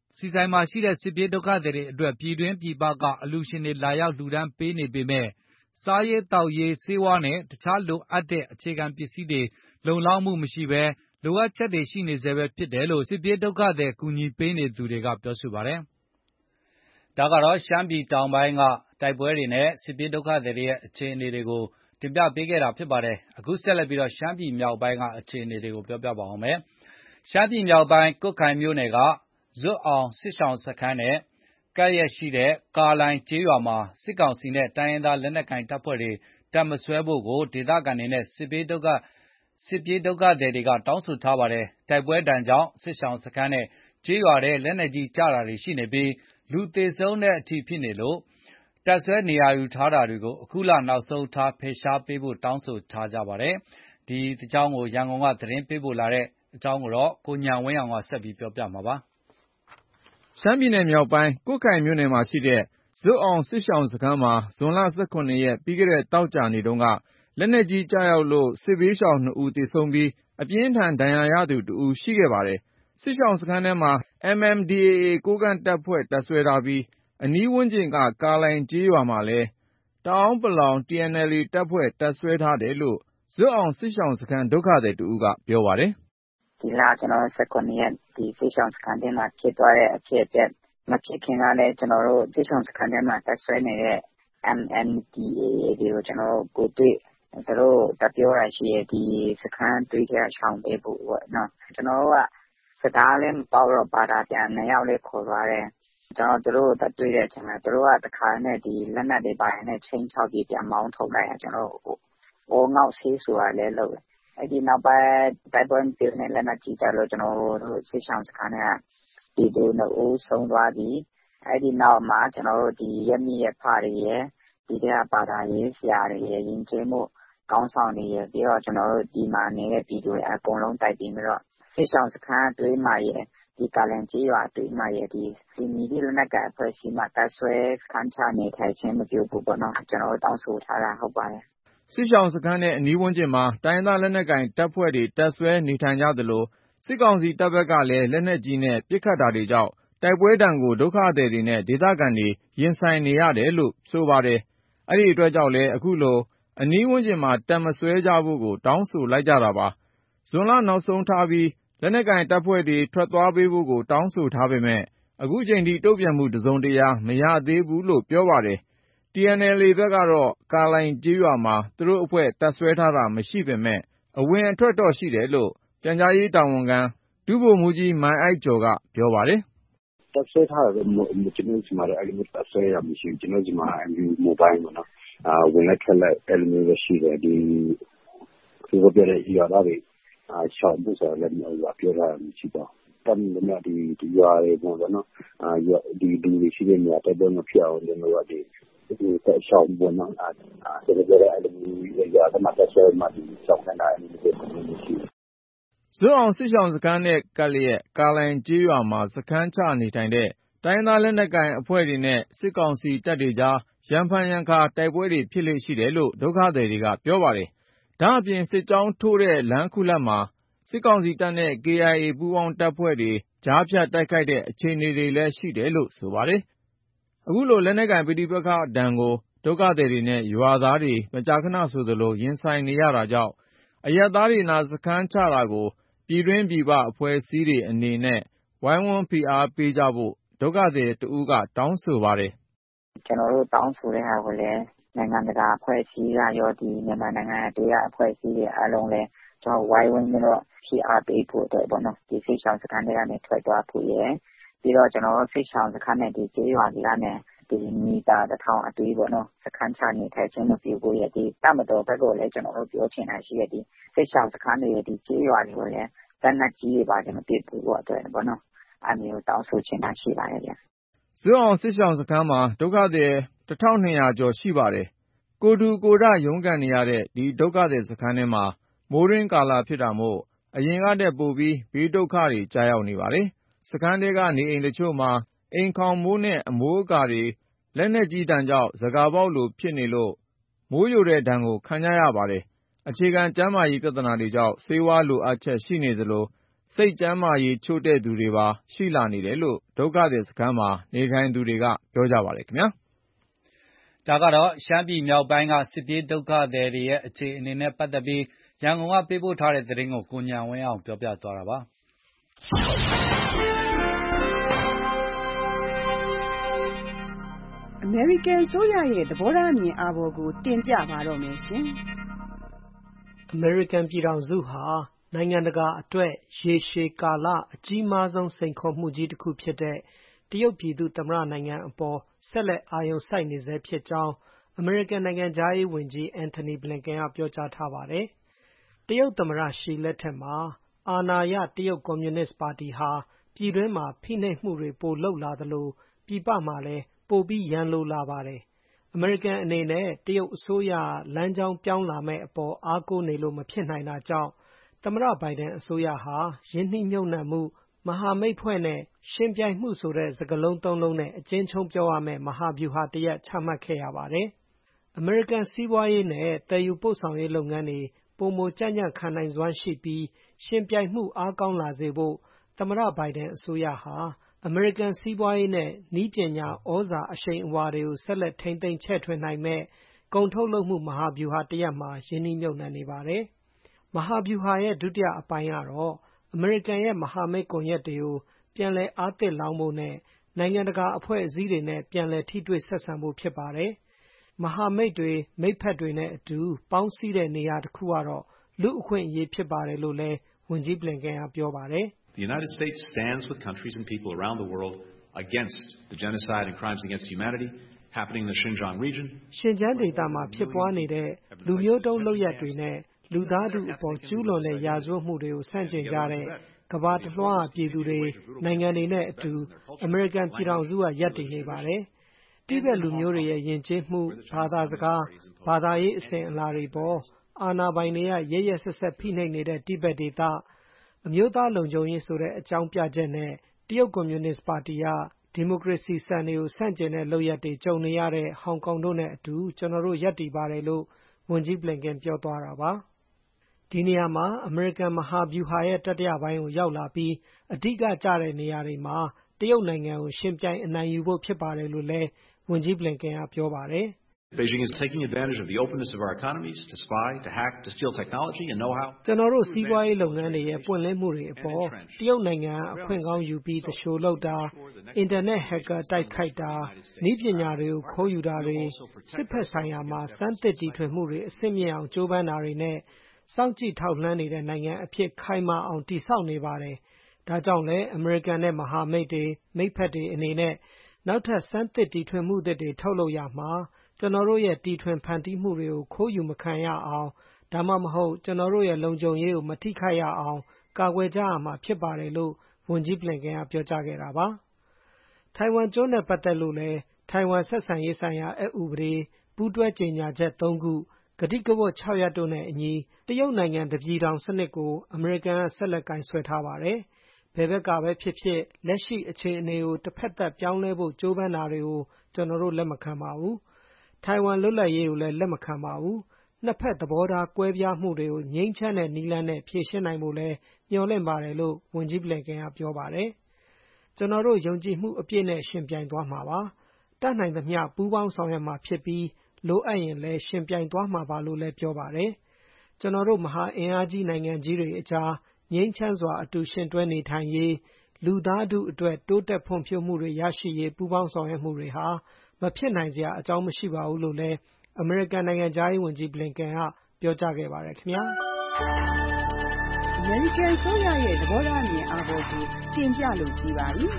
ဆီဆိုင်မှာရှိတဲ့စစ်ပြေးဒုက္ခသည်တွေအတွက်ပြည်တွင်းပြည်ပကအလှူရှင်တွေလာရောက်လှူဒန်းပေးနေပေမဲ့စားရေးသောက်ရေးဆေးဝါးနဲ့တခြားလိုအပ်တဲ့အခြေခံပစ္စည်းတွေလုံလောက်မှုမရှိဘဲလိုအပ်ချက်တွေရှိနေဆဲပဲဖြစ်တယ်လို့စစ်ပြေးဒုက္ခသည်ကူညီပေးနေသူတွေကပြောဆိုပါတယ်။ဒါကတော့ရှမ်းပြည်တောင်ပိုင်းကတိုက်ပွဲတွေနဲ့စစ်ပြေးဒုက္ခသည်တွေရဲ့အခြေအနေတွေကိုတင်ပြပေးခဲ့တာဖြစ်ပါတယ်။အခုဆက်လက်ပြီးတော့ရှမ်းပြည်မြောက်ပိုင်းကအခြေအနေတွေကိုပြောပြပါဦးမယ်။ရှမ်းပြည်မြောက်ပိုင်းကွတ်ခိုင်မြို့နယ်ကဇွတ်အောင်စစ်ဆောင်စခန်းနဲ့ကပ်ရက်ရှိတဲ့ကာလိုင်ကျေးရွာမှာစစ်ကောင်စီနဲ့တိုင်းရင်းသားလက်နက်ကိုင်တပ်ဖွဲ့တွေတပ်မစွဲဖို့ကိုဒေသခံတွေနဲ့စစ်ပြေးဒုက္ခစစ်ပြေးဒုက္ခသည်တွေကတောင်းဆိုထားပါတယ်။တိုက်ပွဲဒဏ်ကြောင့်စစ်ဆောင်စခန်းနဲ့ကျေးရွာတွေလက်နက်ကြီးကျတာတွေရှိနေပြီးလူသေဆုံးတဲ့အထိဖြစ်နေလို့တပ်ဆွဲနေရာယူထားတာတွေကိုအခုလနောက်ဆုံးထားဖယ်ရှားပေးဖို့တောင်းဆိုထားကြပါတယ်။ဒီအကြောင်းကိုရန်ကုန်ကသတင်းပေးပို့လာတဲ့အကြောင်းကိုတော့ကိုညံဝင်းအောင်ကဆက်ပြီးပြောပြမှာပါ။ရှမ်းပြည်နယ်မြောက်ပိုင်းကွတ်ခိုင်မြို့နယ်မှာရှိတဲ့ဇွတ်အောင်စစ်ဆောင်စခန်းမှာဇွန်လ၁၇ရက်ပြီးခဲ့တဲ့သောကြာနေ့တုန်းကလက်နက်ကြီးကျရောက်လို့စစ်ဘေးရှောင်နှစ်ဦးသေဆုံးပြီးအပြင်းထန်ဒဏ်ရာရသူတဦးရှိခဲ့ပါတယ်။စစ်ဆောင်စခန်းထဲမှာ အမ် အမ် ဒီ အေ အေ ကိုးကန့်တပ်ဖွဲ့တပ်စွဲထားပြီးအနီးဝန်းကျင်ကကာလိုင်ကျေးရွာမှာလည်းတအာင်းပလောင် တီ အန် အယ် အေ တပ်ဖွဲ့တပ်စွဲထားတယ်လို့ဇွတ်အောင်စစ်ဆောင်စခန်းဒုက္ခသည်တဦးကပြောပါတယ်။“ဒီလ၁၇ရက်ဒီစစ်ရှောင်စခန်းထဲမှာဖြစ်သွားတဲ့အဖြစ်အပျက်မဖြစ်ခင်ကလည်းကျနော်တို့စစ်ရှောင်စခန်းထဲမှာတပ်စွဲနေတဲ့ အမ် အမ် ဒီ အေ အေ တွေကိုကျနော်တို့ကိုယ်တွေ့သူတို့တပ်ပြောတာရှိတယ်ဒီစခန်းတွေ့ထဲကရှောင်ပေးဖို့ပေါ့နော်။ကျနော်တို့ကစကားလည်းမပေါက်တော့ဘာသာပြန်နှစ်ယောက်လည်းခေါ်သွားတယ်။ကျနော်တို့သူတို့တပ်တွေ့တဲ့အချိန်မှာသူတို့ကတခါနဲ့ဒီလက်နက်တွေဘာတွေနဲ့ခြိမ်းခြောက်ပြီးပြန်မောင်းထုတ်လိုက်တာကျနော်တို့ဝေါငေါက်ဆေးဆိုတာလည်းလုပ်တယ်။အဲ့ဒီနောက်ပိုင်းတိုက်ပွဲမပြေနဲ့လက်နက်ကြီးကြလို့ကျနော်တို့စစ်ရှောင်စခန်းထဲကပြည်သူနှစ်ဦးဆုံးသွားပြီ။အဲ့ဒီနောက်မှာကျနော်တို့ဒီရက်မိရက်ဖတွေရယ်ဒီထဲကဘာသာရေးဆရာတွေရယ်ယဉ်ကျေးမှုကောင်းဆောင်တွေရယ်ပြီးတော့ကျနော်တို့ဒီမှာနေတဲ့ပြည်သူတွေအကုန်လုံးတိုက်ပြီးတော့စစ်ရှောင်စခန်းအတွင်းမှာရယ်ဒီကာလန်ကျေးရွာအတွင်းမှာရယ်ဒီစီမီဒီလက်နက်ကိုင်အဖွဲ့အစည်းမှာတပ်ဆွဲစခန်းချနေထိုင်ခြင်းမပြုဘူးပေါ့နော်ကျနော်တို့တောင်းဆိုထားတာဟုတ်ပါတယ်။စစ်ရှောင်စခန်းနဲ့အနီးဝန်းကျင်မှာတိုင်းသားလက်နက်ကိုင်တပ်ဖွဲ့တွေတပ်စွဲနေထိုင်ကြသလိုစစ်ကောင်စီတပ်ဘက်ကလည်းလက်နက်ကြီးနဲ့ပစ်ခတ်တာတွေကြောင့်တိုက်ပွဲဒဏ်ကိုဒုက္ခသည်တွေနဲ့ဒေသခံတွေရင်ဆိုင်နေရတယ်လို့ဆိုပါတယ်။အဲဒီအတွက်ကြောင့်လည်းအခုလိုအနီးဝန်းကျင်မှာတပ်မစွဲကြဖို့ကိုတောင်းဆိုလိုက်ကြတာပါ။ဇွန်လနောက်ဆုံးထားပြီးလက်နက်ကိုင်တပ်ဖွဲ့တွေထွက်သွားပေးဖို့ကိုတောင်းဆိုထားပေမဲ့အခုချိန်ထိတုံ့ပြန်မှုတစုံတရာမရသေးဘူးလို့ပြောပါတယ်။ တီ အန် အယ် အေ ဘက်ကတော့ကာလိုင်ကျေးရွာမှာသူတို့အဖွဲ့တပ်စွဲထားတာမရှိပေမဲ့အဝင်အထွက်တော့ရှိတယ်လို့ပြန်ကြားရေးတာဝန်ခံဒုဗိုလ်မှူးကြီးမိုင်အိုက်ကျော်ကပြောပါတယ်။“တပ်စွဲထားတာတော့ကျနော်တို့ဆီမှာအဲ့လိုမျိုးတပ်စွဲတာမရှိဘူး။ကျနော်တို့ဆီမှာ မိုဘိုင်းပေါ့နော်။ဝင်လိုက်ထွက်လိုက်အဲ့လိုမျိုးပဲရှိတယ်။ဒီသူတို့ပြောတဲ့ရွာသားတွေရှောင်ဖို့ဆိုတာလည်းပြောထားတာမရှိပါဘူး။တပ်မတော်ဒီရွာတွေပေါ့နော်။ရွာဒီလူတွေရှိတဲ့နေရာတိုက်ပွဲမဖြစ်အောင်ကျနော်တို့ကဒီတပ်ရှောင်ပေါ့နော်။သူတို့ပြောတဲ့အဲ့လိုမျိုးရွာသားတပ်စွဲမှဒီရှောင်ခိုင်းတာအဲ့လိုမျိုးမရှိဘူး။ဇွတ်အောင်စစ်ရှောင်စခန်းနဲ့ကပ်လျက်ကာလိုင်ကျေးရွာမှာစခန်းချနေထိုင်တဲ့တိုင်းသားလက်နက်ကိုင်အဖွဲ့တွေနဲ့စစ်ကောင်စီတပ်တွေကြားရံဖန်ရံခါတိုက်ပွဲတွေဖြစ်လေ့ရှိတယ်လို့ဒုက္ခသည်တွေကပြောပါတယ်။ဒါ့အပြင်စစ်ကြောင်းထိုးတဲ့လမ်းခုလတ်မှာစစ်ကောင်စီတပ်နဲ့ ကေအိုင်အေ ပူးပေါင်းတပ်ဖွဲ့တွေကြားဖြတ်တိုက်ခိုက်တဲ့အခြေအနေတွေလည်းရှိတယ်လို့ဆိုပါတယ်။အခုလိုလက်နက်ကိုင်ပဋိပက္ခဒဏ်ကိုဒုက္ခသည်တွေနဲ့ရွာသားတွေမကြာခဏဆိုသလိုရင်ဆိုင်နေရတာကြောင့်အရပ်သားတွေနာစခန်းချတာကိုပြည်တွင်းပြည်ပအဖွဲ့အစည်းတွေအနေနဲ့ဝိုင်းဝန်းဖိအားပေးကြဖို့ဒုက္ခသည်တဦးကတောင်းဆိုပါတယ်။“ကျနော်တို့တောင်းဆိုတဲ့ဟာကိုလည်းနိုင်ငံတကာအဖွဲ့အစည်းကရောဒီမြန်မာနိုင်ငံအစိုးရအဖွဲ့အစည်းတွေအားလုံးလည်းကျနော်ဝိုင်းဝန်းပြီးတော့ဖိအားပေးဖို့အတွက်ပေါ့နော်ဒီစစ်ရှောင်စခန်းတွေကနေထွက်သွားဖို့ရယ်ပြီးတော့ကျနော်တို့စစ်ရှောင်စခန်းနဲ့ဒီကျေးရွာတွေကနေဒီမီတာတစ်ထောင်အတွေ့ပေါ့နော်စခန်းချနေထိုင်ခြင်းမပြုဖို့ရယ်ဒီတပ်မတော်ဘက်ကိုလည်းကျနော်တို့ပြောချင်တာရှိရဒီစစ်ရှောင်စခန်းတွေဒီကျေးရွာတွေကိုလည်းလက်နက်ကြီးတွေပါတယ်မပစ်ဘူးပေါ့အတွက်ပေါ့နော်အဲ့မျိုးတောင်းဆိုချင်တာရှိပါတယ်ဗျ။ ”ဇွတ်အောင်စစ်ရှောင်စခန်းမှာဒုက္ခသည်တထောင်နှစ်ရာကျော်ရှိပါတယ်။ကိုယ်ထူကိုယ်ထရုန်းကန်နေရတဲ့ဒီဒုက္ခသည်စခန်းထဲမှာမိုးတွင်းကာလဖြစ်တာမို့အရင်ကထက်ပိုပြီးဘေးဒုက္ခတွေကျရောက်နေပါတယ်။စခန်းထဲကနေအိမ်တချို့မှာအိမ်ခေါင်မိုးနဲ့အမိုးအကာတွေလက်နက်ကြီးဒဏ်ကြောင့်ဇကာပေါက်လိုဖြစ်နေလို့မိုးယိုတဲ့ဒဏ်ကိုခံကြရပါတယ်။အခြေခံကျန်းမာရေးပြဿနာတွေကြောင့်ဆေးဝါးလိုအပ်ချက်ရှိနေသလိုစိတ်ကျန်းမာရေးချို့တဲ့သူတွေပါရှိလာနေတယ်လို့ဒုက္ခသည်စခန်းမှာနေထိုင်သူတွေကပြောကြပါတယ်ခင်ဗျာဒါကတော့ရှမ်းပြည်မြောက်ပိုင်းကစစ်ပြေးဒုက္ခသည်တွေရဲ့အခြေအနေနဲ့ပတ်သက်ပြီးရန်ကုန်ကပေးပို့ထားတဲ့သတင်းကိုကိုညံဝင်းအောင်ပြောပြသွားတာပါအမေရိကန်ဆိုရရဲ့သဘောထားမြင်အာဘော်ကိုတင်ပြပါတော့မယ်ရှင်အမေရိကန်ပြည်ထောင်စုဟာနိုင်ငံတကာအတွက်ရေရှည်ကာလအကြီးမားဆုံးစိန်ခေါ်မှုကြီးတစ်ခုဖြစ်တဲ့တရုတ်ပြည်သူ့သမ္မတနိုင်ငံအပေါ်ဆက်လက်အာရုံစိုက်နေဆဲဖြစ်ကြောင်းအမေရိကန်နိုင်ငံသားရေးဝန်ကြီးအန်ထိုနီဘလင်ကန်ကပြောကြားထားပါတယ်။တရုတ်သမ္မတရှီလက်ထက်မှာအာဏာရတရုတ်ကွန်မြူနစ်ပါတီဟာပြည်တွင်းမှာဖိနှိပ်မှုတွေပိုလုပ်လာသလိုပြည်ပမှာလည်းပိုပြီးရန်လိုလာပါတယ်။အမေရိကန်အနေနဲ့တရုတ်အစိုးရလမ်းကြောင်းပြောင်းလာမဲ့အပေါ်အားကိုးနေလို့မဖြစ်နိုင်တာကြောင့်သမ္မတဘိုင်ဒန်အစိုးရဟာယင်းနှိမ့်မြုပ်နှံမှုမဟာမိတ်ဖွဲ့နဲ့ရှင်ပြိုင်မှုဆိုတဲ့စကားလုံးသုံးလုံးနဲ့အကျဉ်းချုံးပြောရမယ့်မဟာဗျူဟာတစ်ရပ်ချမှတ်ခဲ့ရပါတယ်။အမေရိကန်စီးပွားရေးနဲ့တည်ယူပို့ဆောင်ရေးလုပ်ငန်းတွေပိုမိုကြံ့ကြံ့ခံနိုင်စွမ်းရှိပြီးရှင်ပြိုင်မှုအားကောင်းလာစေဖို့သမ္မတဘိုင်ဒန်အစိုးရဟာအမေရိကန်စီးပွားရေးနဲ့နည်းပညာဩဇာအရှိန်အဝါတွေကိုဆက်လက်ထိန်းသိမ်းချဲ့ထွင်နိုင်မဲ့ကုန်ထုတ်လုပ်မှုမဟာဗျူဟာတစ်ရပ်မှာယင်းနှိမ့်မြုပ်နှံနေပါတယ်။မဟာဗျူဟာရဲ့ဒုတိယအပိုင်းကတော့အမေရိကန်ရဲ့မဟာမိတ်ကွန်ရက်တွေကိုပြန်လည်အားသစ်လောင်းဖို့နဲ့နိုင်ငံတကာအဖွဲ့အစည်းတွေနဲ့ပြန်လည်ထိတွေ့ဆက်ဆံဖို့ဖြစ်ပါတယ်။မဟာမိတ်တွေမိတ်ဖက်တွေနဲ့အတူပေါင်းစည်းတဲ့နေရာတစ်ခုကတော့လူအခွင့်အရေးဖြစ်ပါတယ်လို့လည်းဝန်ကြီးဘလင်ကန်ကပြောပါတယ်။ The United States stands with countries and people around the world against the genocide and crimes against humanity happening in the Xinjiang region. ရှင်ကျန်းဒေသမှာဖြစ်ပွားနေတဲ့လူမျိုးတုံးလုပ်ရပ်တွေနဲ့လူသားထုအပေါ်ကျူးလွန်တဲ့ရာဇဝတ်မှုတွေကိုဆန့်ကျင်ကြတဲ့ကမ္ဘာတစ်လွှားပြည်သူတွေနိုင်ငံတွေနဲ့အတူအမေရိကန်ပြည်ထောင်စုကရပ်တည်နေပါတယ်။တိဘက်လူမျိုးတွေရဲ့ယဉ်ကျေးမှုဘာသာစကားဘာသာရေးအစဉ်အလာတွေပေါ်အာဏာပိုင်တွေကရရက်ဆက်ဆက်ဖိနှိပ်နေတဲ့တိဘက်ဒေသအမျိုးသားလုံခြုံရေးဆိုတဲ့အကြောင်းပြချက်နဲ့တရုတ်ကွန်မြူနစ်ပါတီကဒီမိုကရေစီစံတွေကိုဆန့်ကျင်တဲ့လုပ်ရပ်တွေကြုံနေရတဲ့ဟောင်ကောင်တို့နဲ့အတူကျွန်တော်တို့ရပ်တည်ပါတယ်လို့ဝန်ကြီးဘလင်ကန်ပြောသွားတာပါ။ဒီနေရာမှာအမေရိကန်မဟာဗျူဟာရဲ့တတိယပိုင်းကိုရောက်လာပြီးအဓိကကျတဲ့နေရာတွေမှာတရုတ်နိုင်ငံကိုရှင်ပြိုင်အနိုင်ယူဖို့ဖြစ်ပါတယ်လို့လည်းဝန်ကြီးဘလင်ကန်ကပြောပါတယ်။ Beijing is taking advantage of the openness of our economies to spy, to hack, to steal technology and know-how. ကျွန်တော်တို့စီးပွားရေးလုပ်ငန်းတွေရဲ့ပွင့်လင်းမှုတွေအပေါ်တရုတ်နိုင်ငံအခွင့်ကောင်းယူပြီးတရှို့လုပ်တာအင်တာနက်ဟက်ကာတိုက်ခိုက်တာနည်းပညာတွေကိုခိုးယူတာတွေစစ်ဖက်ဆိုင်ရာမှာစမ်းသစ်တီထွင်မှုတွေအဆင့်မြင့်အောင်ကြိုးပမ်းတာတွေနဲ့စောင့်ကြည့်ထောက်လှမ်းနေတဲ့နိုင်ငံအဖြစ်ခိုင်မာအောင်တည်ဆောက်နေပါတယ်။ဒါကြောင့်လည်းအမေရိကန်နဲ့မဟာမိတ်တွေမိတ်ဖက်တွေအနေနဲ့နောက်ထပ်စမ်းသစ်တီထွင်မှုတွေထုတ်လုပ်ရမှာကျွန်တော်တို့ရဲ့တီထွင်ဖန်တီးမှုတွေကိုခိုးယူမခံရအောင်ဒါမှမဟုတ်ကျွန်တော်တို့ရဲ့လုံခြုံရေးကိုမထိခိုက်ရအောင်ကာကွယ်ကြရမှာဖြစ်ပါတယ်လို့ဝန်ကြီးဘလင်ကန်ကပြောကြားခဲ့တာပါ။ထိုင်ဝမ်ကျွန်းနဲ့ပတ်သက်လို့လည်းထိုင်ဝမ်ဆက်ဆံရေးဆိုင်ရာအက်ဥပဒေပူးတွဲကြေညာချက်သုံးခုကတိကဝတ်ခြောက်ရပ်တို့နဲ့အညီတရုတ်နိုင်ငံတပြည်ထောင်စနစ်ကိုအမေရိကန်ကဆက်လက်ကင်ဆွဲထားပါတယ်။ဘယ်ဘက်ကပဲဖြစ်ဖြစ်လက်ရှိအခြေအနေကိုတစ်ဖက်သက်ပြောင်းလဲဖို့ကြိုးပမ်းတာတွေကိုကျွန်တော်တို့လက်မခံပါဘူး။ထိုင်ဝမ်လွတ်လပ်ရေးကိုလည်းလက်မခံပါဘူး။နှစ်ဖက်သဘောထားကွဲပြားမှုတွေကိုငြိမ်းချမ်းတဲ့နည်းလမ်းနဲ့ဖြေရှင်းနိုင်ဖို့လည်းမျှော်လင့်ပါတယ်လို့ဝန်ကြီးဘလင်ကန်ကပြောပါတယ်။ကျွန်တော်တို့ယုံကြည်မှုအပြည့်နဲ့ရှင်ပြိုင်သွားမှာပါ။တတ်နိုင်သမျှပူးပေါင်းဆောင်ရွက်မှာဖြစ်ပြီးလိုအပ်ရင်လည်းရှင်ပြိုင်သွားမှာပါလို့လည်းပြောပါတယ်။ကျွန်တော်တို့မဟာအင်အားကြီးနိုင်ငံကြီးတွေအကြားငြိမ်းချမ်းစွာအတူရှင်တွဲနေထိုင်ရေးလူသားထုအတွက်တိုးတက်ဖွံ့ဖြိုးမှုတွေရရှိရေးပူးပေါင်းဆောင်ရွက်မှုတွေဟာမဖြစ်နိုင်စရာအကြောင်းမရှိပါဘူးလို့လည်းအမေရိကန်နိုင်ငံသားရေးဝန်ကြီးဘလင်ကန်ကပြောကြားခဲ့ပါတယ်ခင်ဗျာအမေရိကန်ဆိုရရဲ့သဘောထားမြင်အားပေါ်ကိုတင်ပြလို့ကြည်ပါပြီ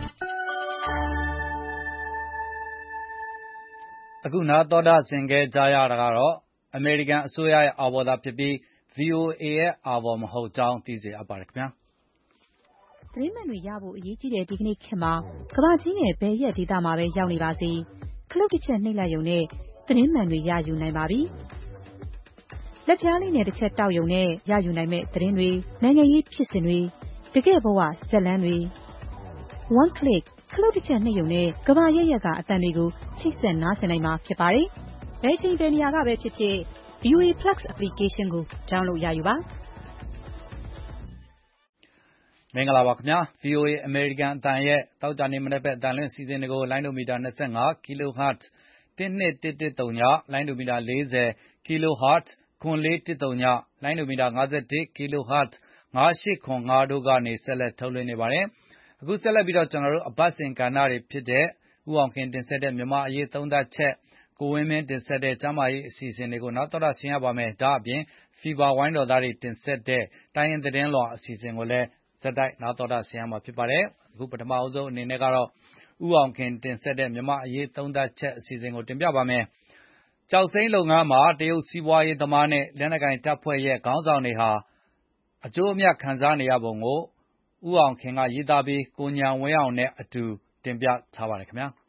အခုနာတော်တာဆင်ခဲ့ကြရတာကတော့အမေရိကန်အစိုးရရဲ့အာဘော်သာဖြစ်ပြီး ဗီအိုအေ ရဲ့အာဘော်မဟုတ်ကြောင်းသိစေအပ်ပါတယ်ခင်ဗျာသတင်းမှန်တွေရဖို့အရေးကြီးတဲ့ဒီကနေ့ခေတ်မှာကမ္ဘာကြီးနဲ့ဘယ်ရက်ဒေသမှာပဲရောက်နေပါစေခလုတ်တစ်ချက်နှိပ်လိုက်ရုံနဲ့သတင်းမှန်တွေရယူနိုင်ပါပြီ။လက်ပြားလေးနဲ့တစ်ချက်တောက်ရုံနဲ့ရယူနိုင်မဲ့သတင်းတွေနိုင်ငံရေးဖြစ်စဉ်တွေတကယ့်ဘဝဇာတ်လမ်းတွေ one click ခလုတ်တစ်ချက်နှိပ်ရုံနဲ့ကမ္ဘာရက်ရက်ကအတန်တွေကိုချိတ်ဆက်နားဆင်နိုင်မှာဖြစ်ပါတယ်။ဘယ်ချိန်ဘယ်နေရာကပဲဖြစ်ဖြစ် ဗီအိုအေ Plus application ကို download ရယူပါမင်္ဂလာပါခင်ဗျာ ဗွီအိုအေ အမေရိကန်အသံရဲ့သောကြာနေ့မနက်ဘက်အသံလွှင့်စီစဉ်တွေကိုလိုင်းဒိုမီတာ၂၅ Kilohertz တစ်၂၁၁ဝ လိုင်းဒိုမီတာ၄၀ Kilohertz ခွန်လေးတစ်၁ဝ လိုင်းဒိုမီတာ၅၁ Kilohertz ၅၈၇၅ တို့ကနေဆက်လက်ထုတ်လွှင့်နေပါတယ်။ အခုဆက်လက်ပြီးတော့ကျွန်တော်တို့အပတ်စဉ်ကဏ္ဍတွေဖြစ်တဲ့ဥအောင်ခင်တင်ဆက်တဲ့မြန်မာအရေးသုံးသပ်ချက်ကိုဝင်းမင်းတင်ဆက်တဲ့ကျမ်းမာရေးအစီအစဉ်တွေကိုနောက်တော်တာဆင်ရပါမယ်။ဒါအပြင် Fever ဝိုင်းတော်သားတွေတင်ဆက်တဲ့တိုင်းရင်သတင်းလွှာအစီအစဉ်ကိုလည်းဇက်တိုက်နားတော်တာဆင်ရမှာဖြစ်ပါတယ်။အခုပထမအဆုံးအနေနဲ့ကတော့ဥအောင်ခင်တင်ဆက်တဲ့မြန်မာအရေးသုံးသပ်ချက်အစီအစဉ်ကိုတင်ပြပါမယ်။ကျောက်စိမ်းလုပ်ငန်းမှာတရုတ်စီးပွားရေးသမားနဲ့လက်နက်ကိုင်တပ်ဖွဲ့ရဲ့ခေါင်းဆောင်တွေဟာအကျိုးအမြတ်ခံစားနေရပုံကိုဥအောင်ခင်ကရေးသားပြီးကိုဉာဏ်ဝင်းအောင်နဲ့အတူတင်ပြထားပါတယ်ခင်ဗျာ။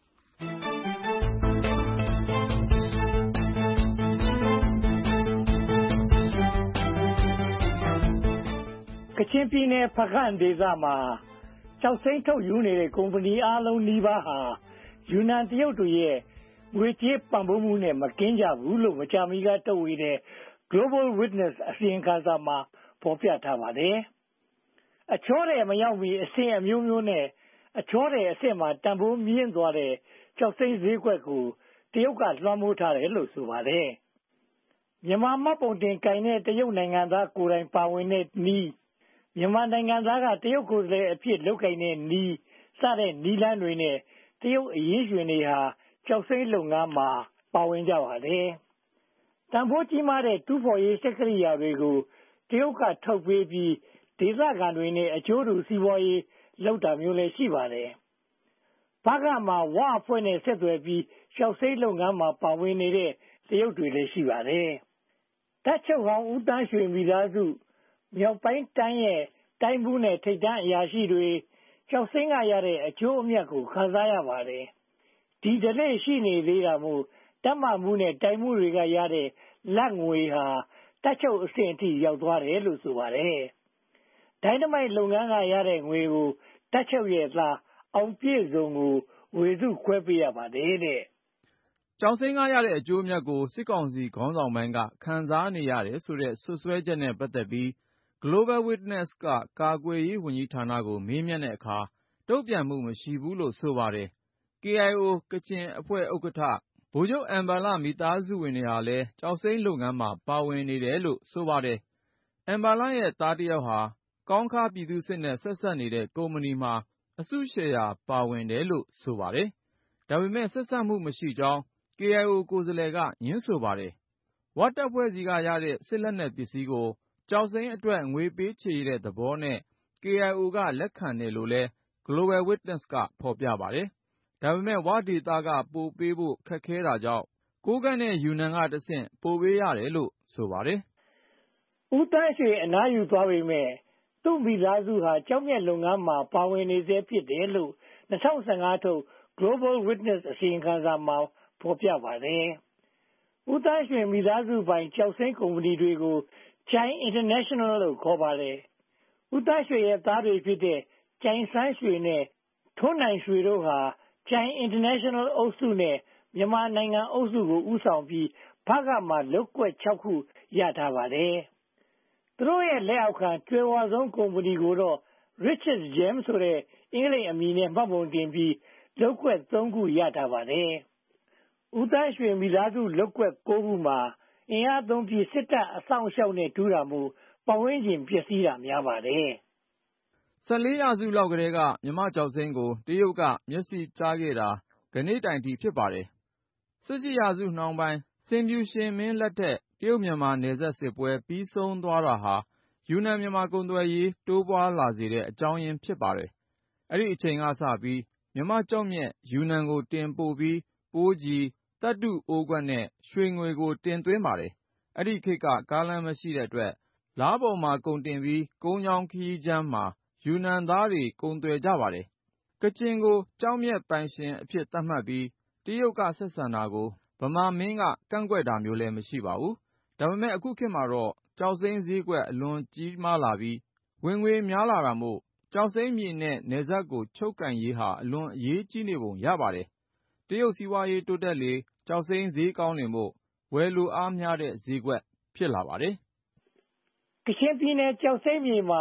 ကချင်ပြည်နယ်ဖားကန့်ဒေသမှာကျောက်စိမ်းထုတ်ယူနေတဲ့ကုမ္ပဏီအားလုံးနီးပါးဟာယူနန်တရုတ်တို့ရဲ့ငွေကြေးပံ့ပိုးမှုနဲ့မကင်းကြဘူးလို့မကြာမီကထုတ်ဝေတဲ့ Global Witness အစီရင်ခံစာမှာဖော်ပြထားပါတယ်။အချောတဲ့မရောက်မီအဆင့်အမျိုးမျိုးနဲ့အချောတဲ့အဆင့်မှာတန်ဖိုးမြင့်သွားတဲ့ကျောက်စိမ်းဈေးကွက်ကိုတရုတ်ကလွှမ်းမိုးထားတယ်လို့ဆိုပါတယ်။မြန်မာမှတ်ပုံတင်ကိုင်တဲ့တရုတ်နိုင်ငံသားကိုယ်တိုင်ပါဝင်တဲ့နီးမြန်မာနိုင်ငံသားကတရုတ်ကိုယ်စားလှယ်အဖြစ်လုပ်ကိုင်တဲ့နီးစတဲ့နီးလန်းတွေနဲ့တရုတ်အရင်းရှင်တွေဟာကျောက်စိမ်းလုပ်ငန်းမှာပါဝင်ကြပါတယ်။တန်ဖိုးကြီးမားတဲ့တူးဖော်ရေးစက်ကိရိယာတွေကိုတရုတ်ကထုတ်ပေးပြီးဒေသခံတွေနဲ့အကျိုးတူစီးပွားရေးလုပ်တာမျိုးလည်းရှိပါတယ်။ဖားကန့်မှာဝအဖွဲ့နဲ့ဆက်သွယ်ပြီးကျောက်စိမ်းလုပ်ငန်းမှာပါဝင်နေတဲ့တရုတ်တွေလည်းရှိပါတယ်။တပ်ချုပ်ဟောင်းဦးတန်းရွှေမိသားစုမြောက်ပိုင်းတိုင်းရဲ့တိုင်းမှုနဲ့ထိပ်တန်းအရာရှိတွေကျောက်စိမ်းကရတဲ့အကျိုးအမြတ်ကိုခံစားရပါတယ်။ဒီဒလေရှိနေသေးတာမို့တပ်မမှုနဲ့တိုင်းမှုတွေကရတဲ့လက်ငွေဟာတပ်ချုပ်အဆင့်အထိရောက်သွားတယ်လို့ဆိုပါတယ်။ဒိုင်းနမိုက်လုပ်ငန်းကရတဲ့ငွေကိုတပ်ချုပ်ရဲ့သားအောင်ပြည့်စုံကိုဝေစုခွဲပေးရပါတယ်တဲ့။ကျောက်စိမ်းကရတဲ့အကျိုးအမြတ်ကိုစစ်ကောင်စီခေါင်းဆောင်ပိုင်းကခံစားနေရတယ်ဆိုတဲ့ဆွဆွဲချက်နဲ့ပတ်သက်ပြီးGlobal Witness ကကာကွယ်ရေးဝန်ကြီးဌာနကိုမေးမြန်းတဲ့အခါတုံ့ပြန်မှုမရှိဘူးလို့ဆိုပါတယ်။ ကေအိုင်အို ကချင်အဖွဲ့ဥက္ကဋ္ဌဗိုလ်ချုပ်အင်ဘန်လမိသားစုဝင်တွေဟာလည်းကျောက်စိမ်းလုပ်ငန်းမှာပါဝင်နေတယ်လို့ဆိုပါတယ်။အင်ဘန်လရဲ့သားတစ်ယောက်ဟာကောင်းခါးပြည်သူ့စစ်နဲ့ဆက်စပ်နေတဲ့ကုမ္ပဏီမှာအစုရှယ်ယာပါဝင်တယ်လို့ဆိုပါတယ်။ဒါပေမဲ့ဆက်စပ်မှုမရှိကြောင်း ကေအိုင်အို ကိုယ်စားလှယ်ကငြင်းဆိုပါတယ်။ဝတပ်ဖွဲ့စီကရတဲ့စစ်လက်နက်ပစ္စည်းကိုကျောက်စိမ်းအတွက်ငွေပေးချေတဲ့သဘောနဲ့ ကေအိုင်အို ကလက်ခံတယ်လို့လည်း Global Witness ကဖော်ပြပါတယ်။ဒါပေမဲ့ဝဒေသကပို့ပေးဖို့ခက်ခဲတာကြောင့်ကိုးကန့်နဲ့ယူနန်ကတဆင့်ပို့ပေးရတယ်လို့ဆိုပါတယ်။ဦးတန်းရွှေအနားယူသွားပေမဲ့သူ့မိသားစုဟာကျောက်မျက်လုပ်ငန်းမှာပါဝင်နေစေဖြစ်တယ်လို့၂၀၁၅ထုတ် Global Witness အစီရင်ခံစာမှာဖော်ပြပါတယ်။ဦးတန်းရွှေမိသားစုပိုင်ကျောက်စိမ်းကုမ္ပဏီတွေကိုChina International လို့ခေါ်ပါတယ်။ဦးတန်းရွှေရဲ့သားတွေဖြစ်တဲ့ကျိုင်ဆန်းရွှေနဲ့ထွန်းနိုင်ရွှေတို့ဟာ China International အုပ်စုနဲ့မြန်မာနိုင်ငံအုပ်စုကိုဦးဆောင်ပြီးဖားကန့်မှာလုပ်ကွက်ခြောက်ခုရထားပါတယ်။သူတို့ရဲ့လက်အောက်ခံကျွယ်ဝဆုံးကုမ္ပဏီကိုတော့ Richard Gem ဆိုတဲ့အင်္ဂလိပ်အမည်နဲ့မှတ်ပုံတင်ပြီးလုပ်ကွက်သုံးခုရထားပါတယ်။ဦးတန်းရွှေမိသားစုလုပ်ကွက်ကိုးခုမှာအင်အားသုံးပြီးစစ်တပ်အဆောင်အရှောက်နဲ့တူးတာမို့ပတ်ဝန်းကျင်ပျက်စီးတာများပါတယ်။၁၄ရာစုလောက်ကတည်းကမြန်မာကျောက်စိမ်းကိုတရုတ်ကမျက်စိကြားခဲ့တာကနေ့တိုင်ထိဖြစ်ပါတယ်။၁၈ရာစုနှောင်းပိုင်းဆင်ဖြူရှင်မင်းလက်ထက်တရုတ်မြန်မာနယ်စပ်စစ်ပွဲပြီးဆုံးသွားတာဟာယူနန်မြန်မာကုန်သွယ်ရေးတိုးပွားလာစေတဲ့အကြောင်းရင်းဖြစ်ပါတယ်။အဲဒီအချိန်ကစပြီးမြန်မာကျောက်မျက်ယူနန်ကိုတင်ပို့ပြီးပိုးကြီးသတ္တုအိုးကွက်နဲ့ရွှေငွေကိုတင်သွင်းပါတယ်။အဲဒီခေတ်ကကားလမ်းမရှိတဲ့အတွက်လားပေါ်မှာကုန်တင်ပြီးကုန်းကြောင်းခရီးချမ်းမှာယူနန်သားတွေကုန်သွယ်ကြပါတယ်။ကချင်ကိုကျောက်မျက်ပိုင်ရှင်အဖြစ်သတ်မှတ်ပြီးတရုတ်ကဆက်ဆံတာကိုဗမာမင်းကကန့်ကွက်တာမျိုးလည်းမရှိပါဘူး။ဒါပေမဲ့အခုခေတ်မှာတော့ကျောက်စိမ်းဈေးကွက်အလွန်ကြီးမားလာပြီးဝင်ငွေများလာတာမို့ကျောက်စိမ်းမြေနဲ့နယ်စပ်ကိုချုပ်ကိုင်ရေးဟာအလွန်အရေးကြီးနေပုံရပါတယ်။တရုတ်စီးပွားရေးတိုးတက်လေကျောက်စိမ်းဈေးကောင်းနေမို့ဝယ်လိုအားများတဲ့ဈေးကွက်ဖြစ်လာပါတယ်။ကချင်ပြည်နယ်ကျောက်စိမ်းမြေမှာ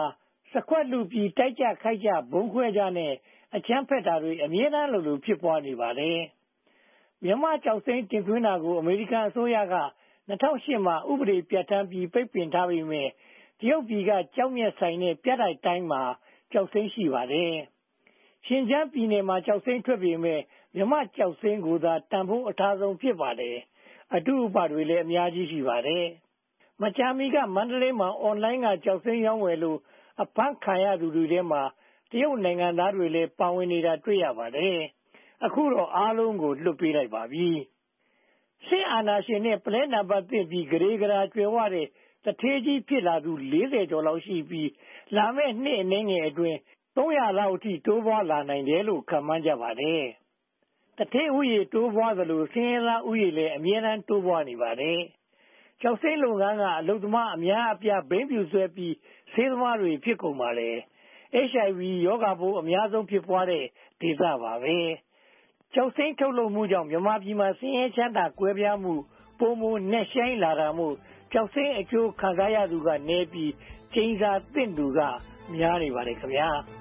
စကွက်လူပြီးတိုက်ကြခိုက်ကြဘုံခွဲကြနဲ့အချမ်းဖက်တာတွေအမြဲတမ်းလိုလိုဖြစ်ပွားနေပါတယ်။မြန်မာကျောက်စိမ်းတင်သွင်းတာကိုအမေရိကန်အစိုးရက၂၀၀၈မှာဥပဒေပြဋ္ဌာန်းပြီးပိတ်ပင်ထားပေမဲ့တရုတ်ပြည်ကကျောက်မျက်ဆိုင်နဲ့ပြတိုက်တိုင်းမှာကျောက်စိမ်းရှိပါတယ်။ရှင်ကျန်းပြည်နယ်မှာကျောက်စိမ်းထွက်ပေမဲ့မြန်မာကျောက်စိမ်းကိုသာတန်ဖိုးအထားဆုံးဖြစ်ပါတယ်။အတူအပတွေလည်းအများကြီးရှိပါတယ်။မကြာမီကမန္တလေးမှာအွန်လိုင်းကကျောက်စိမ်းရောင်းဝယ်လို့အဖမ်းခံရသူတွေထဲမှာတရုတ်နိုင်ငံသားတွေလည်းပါဝင်နေတာတွေ့ရပါတယ်။အခုတော့အားလုံးကိုလွတ်ပေးလိုက်ပါပြီ။စစ်အာဏာရှင်နဲ့ပလဲနံပါတ်သင့်ပြီးဂရေဂရာကျွယ်ဝတဲ့တထေးကြီးဖြစ်လာသူလေးဆယ်ကျော်လောက်ရှိပြီးလာမယ့်နှစ်အနည်းငယ်အတွင်းသုံးရာလောက်အထိတိုးပွားလာနိုင်တယ်လို့ခန့်မှန်းကြပါတယ်။တထေးဥယေတိုးပွားသလိုဆင်းရဲသားဥယေလည်းအမြဲတမ်းတိုးပွားနေပါတယ်။ကျောက်စိမ်းလုပ်ငန်းကအလုပ်သမားအများအပြားဘိန်းပြူဆွဲပြီးဆေးသမားတွေဖြစ်ကုန်ပါလေ။ H I V ရောဂါပိုးအများဆုံးဖြစ်ပွားတဲ့ဒေသပါပဲ။ကျောက်စိမ်းထုတ်လုပ်မှုကြောင့်မြန်မာပြည်မှာဆင်းရဲချမ်းသာကွဲပြားမှုပိုမိုနက်ရှိုင်းလာတာမို့ကျောက်စိမ်းအကျိုးခံစားရသူကနည်းပြီးကျိန်းစာသင့်သူကများနေပါတယ်ခင်ဗျာ။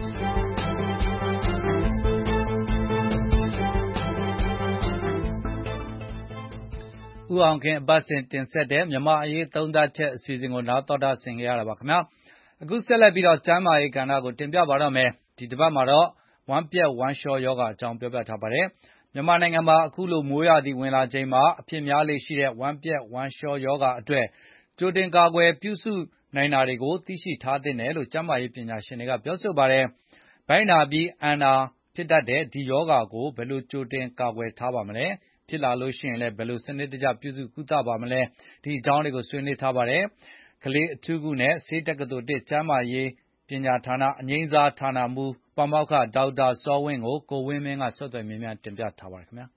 ဦးအောင်ခင်အပတ်စဉ်တင်ဆက်တဲ့မြန်မာအရေးသုံးသပ်ချက်အစီအစဉ်ကိုနားတော်တာဆင်ကြရတာပါခင်ဗျာအခုဆက်လက်ပြီးတော့ကျမ်းမာရေးကဏ္ဍကိုတင်ပြပါတော့မယ်ဒီတစ်ပတ်မှာတော့ဝမ်းပြက်ဝမ်းလျှောယောဂအကြောင်းပြောပြထားပါတယ်မြန်မာနိုင်ငံမှာအခုလိုမိုးရာသီဝင်လာချိန်မှာအဖြစ်များလေးရှိတဲ့ဝမ်းပြက်ဝမ်းလျှောယောဂအတွက်ကြိုတင်ကာကွယ်ပြုစုနိုင်တာတွေကိုသိရှိထားသင့်တယ်လို့ကျန်းမာရေးပညာရှင်တွေကပြောဆိုပါတယ်။ဗိုင်းနာပြီးအန်နာဖြစ်တတ်တဲ့ဒီယောဂါကိုဘယ်လိုကြိုတင်ကာကွယ်ထားပါမလဲ။ဖြစ်လာလို့ရှိရင်လည်းဘယ်လိုစနစ်တကျပြုစုကုသပါမလဲဒီအကြောင်းတွေကိုဆွေးနွေးထားပါတယ်။ကလေးအထူးကုနဲ့ဆေးတက္ကသိုလ်တစ်ကျန်းမာရေးပညာဌာနအငြိမ်းစားဌာနမှူးပါမောက္ခဒေါက်တာစောဝင်းကိုကိုဝင်းမင်းကဆက်သွယ်မြင်းမြန်းတင်ပြထားပါတယ်ခင်ဗျာ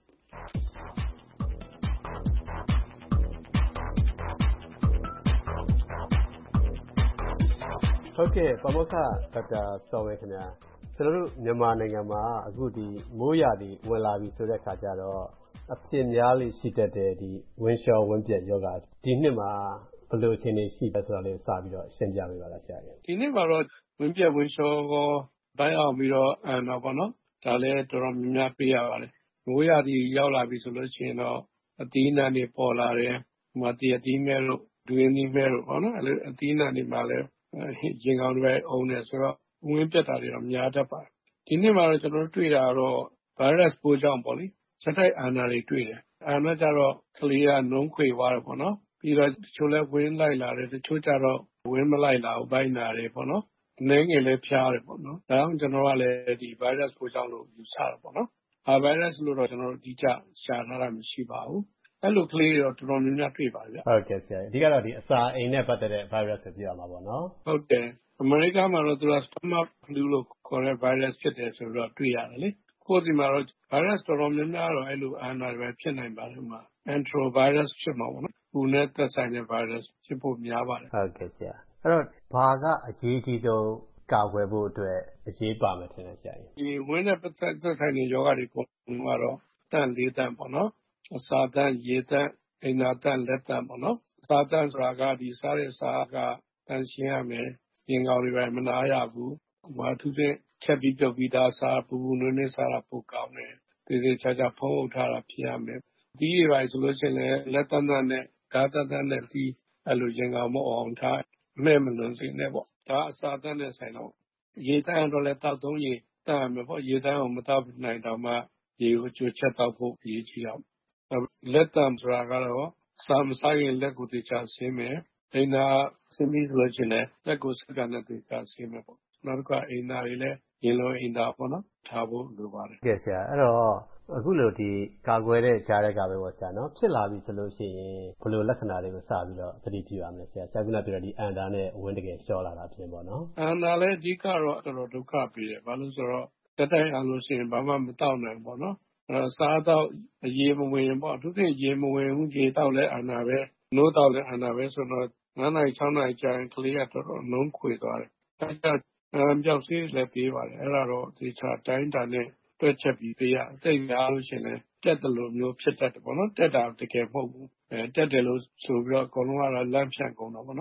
ဟုတ်ကဲ့ပါမောက္ခဒေါက်တာစောဝင်းခင်ဗျာကျွန်တော်တို့မြန်မာနိုင်ငံမှာအခုဒီမိုးရာသီဝင်လာပြီဆိုတဲ့အခါကျတော့အဖြစ်များလေးရှိတတ်တဲ့ဒီဝင်းလျှောဝင်းပြက်ယောဂဒီနှစ်မှာဘယ်လိုအခြေအနေရှိလဲဆိုတာလေးစပြီးတော့ရှင်းပြပေးပါလားဆရာကြီးဒီနှစ်မှာတော့ဝင်းပြက်ဝင်းလျှောကိုဘိုင်းအောင်ပြီးတော့အန်တော့ပေါ့နော်ဒါလည်းတော်တော်များများပေးရပါတယ်မိုးရာသီရောက်လာပြီဆိုလို့ရှိရင်တော့အသီးနှံတွေပေါ်လာတယ်ဟိုမှာတရသီးမဲတို့ဒွင်းသီးမဲတို့ပေါ့နော်အဲ့အသီးနှံတွေမှာလည်းရင်ကောင်းတွေအုံးနေဆိုတော့ဝင်းပြက်တာတွေတော့များတတ်ပါတယ်ဒီနှစ်မှာတော့ကျွန်တော်တို့တွေ့တာတော့ virus ပိုးကြောင့်ပေါ့လေဆက်တိုက်အာဏာတွေတွေ့တယ်အာဏာကြတော့ကလေးကနှုံးခွေသွားတယ်ပေါ့နော်ပြီးတော့တချို့လည်းဝင်းလိုက်လာတယ်တချို့ကြတော့ဝင်းမလိုက်လာဘူးဘိုင်းနာတယ်ပေါ့နော်အနေငယ်လည်းဖျားတယ်ပေါ့နော်ဒါကြောင့်ကျွန်တော်ကလည်းဒီ virus ပိုးကြောင့်လို့ယူဆတာပေါ့နော်အာ virus လို့တော့ကျွန်တော်တို့အတိအကျရှာထားတာမရှိပါဘူးအဲ့လိုကလေးတော့တော်တော်များများတွေ့ပါဗျဟုတ်ကဲ့ဆရာဒီကတော့ဒီအစာအိမ်နဲ့ပတ်သက်တဲ့ virus ကိုပြောရမှာပေါ့နော်ဟုတ်တယ်အမေရိကမှာတော့သူက stomach flu လို့ခေါ်တဲ့ virus ဖြစ်တယ်ဆိုတော့တွေ့ရတယ်လေကိုယ်စီမှာတော့ virus တော်တော်များများတော့အဲ့လိုအာဏာတွေဖြစ်နိုင်ပါတယ်ဥမာ enterovirus ဖြစ်မှာပေါ့နော်။ဘူးနဲ့သက်ဆိုင်တဲ့ virus ဖြစ်ဖို့များပါတယ်ဟုတ်ကဲ့ဆရာအဲ့တော့ဘာကအရေးကြီးဆုံးကာကွယ်ဖို့အတွက်အရေးပါမယ်ထင်တယ်ဆရာကြီးဒီဝင်းနဲ့သက်ဆိုင်တဲ့ယောဂတွေပုံကတော့တန်လေးတန်ပေါ့နော်အစာတန်ရေတန်အိမ်သာတန်လက်တန်ပေါ့နော်အစာတန်ဆိုတာကဒီစားတဲ့စားကတန်ရှင်းရမယ်ရင်ကောင်းတွေပဲမနာရဘူး။ဘာသူတဲ့ချက်ပြီးပြုတ်ပြီးသားစားပူပူနွေးနွေးစားတာပိုကောင်းတယ်။ဒီဒီချာချာဖုံးအုပ်ထားတာဖြစ်ရမယ်။ဒီတွေပါဆိုလို့ရှိရင်လက်တန်းတန်းနဲ့ဓာတ်တန်းတန်းနဲ့ဒီအဲ့လိုရင်ကောင်းမအောင်ထားမဲ့မလွန်စေနဲ့ပေါ့။ဒါအစာတန်းနဲ့ဆိုင်တော့ရေတန်းတော့လည်းတောက်သုံးရေတန်းမယ်ပေါ့ရေတန်းအောင်မတောက်နိုင်တော့မှရေကိုကြိုချက်တောက်ဖို့ရည်ကြီးအောင်။လက်တန်းဆိုတာကတော့စားမစားရင်လက်ကိုတေချာဆင်းမယ်။အိမ်သာဆင်းပြီးဆိုလို့ရှိရင်လက်ကိုစက္ကန့်နဲ့တေချာဆင်းမယ်ပေါ့နောက်တစ်ခါအိမ်သားတွေလည်းရင်လုံးအိမ်သားပေါ့နော်ထားဖို့လိုပါတယ်ကဲဆရာအဲ့တော့အခုလိုဒီကာကွယ်တဲ့ကြားတဲ့ကပဲပေါ့ဆရာနော်ဖြစ်လာပြီဆိုလို့ရှိရင်ဘယ်လိုလက္ခဏာတွေကိုစပြီးတော့သတိပြုရမလဲဆရာဆရာကပြောဒီအန်တာနဲ့ဝင်းတကယ်လျှော့လာတာပြင်ပေါ့နော်အန်တာလည်းအဓိကတော့တော်တော်ဒုက္ခပေးတယ်ဘာလို့ဆိုတော့တက်တိုင်းအောင်လို့ရှိရင်ဘာမှမတောက်နိုင်ပေါ့နော်အဲစားတော့အရေမဝင်ပေါ့သူကရေမဝင်ဘူးရေတောက်လဲအန်တာပဲနိုးတောက်လဲအန်တာပဲဆိုတော့ငါးနာရီခြောက်နာရီကြာရင်ကလေးကတော်တော်နှုံးခွေသွားတယ်အဲဒါပြောက်စေးလည်းပေးပါတယ်အဲ့ဒါတော့ဒီချာတိုင်းတာနဲ့တွက်ချက်ပြီးပေးရအသိများလို့ရှိရင်လည်းတက်တယ်လို့မျိုးဖြစ်တတ်တယ်ပေါ့နော်တက်တာတကယ်မဟုတ်ဘူးအဲတက်တယ်လို့ဆိုပြီးတော့အကုန်လုံးကတော့လမ်းဖြန့်ကုန်တော့ပေါ့နော်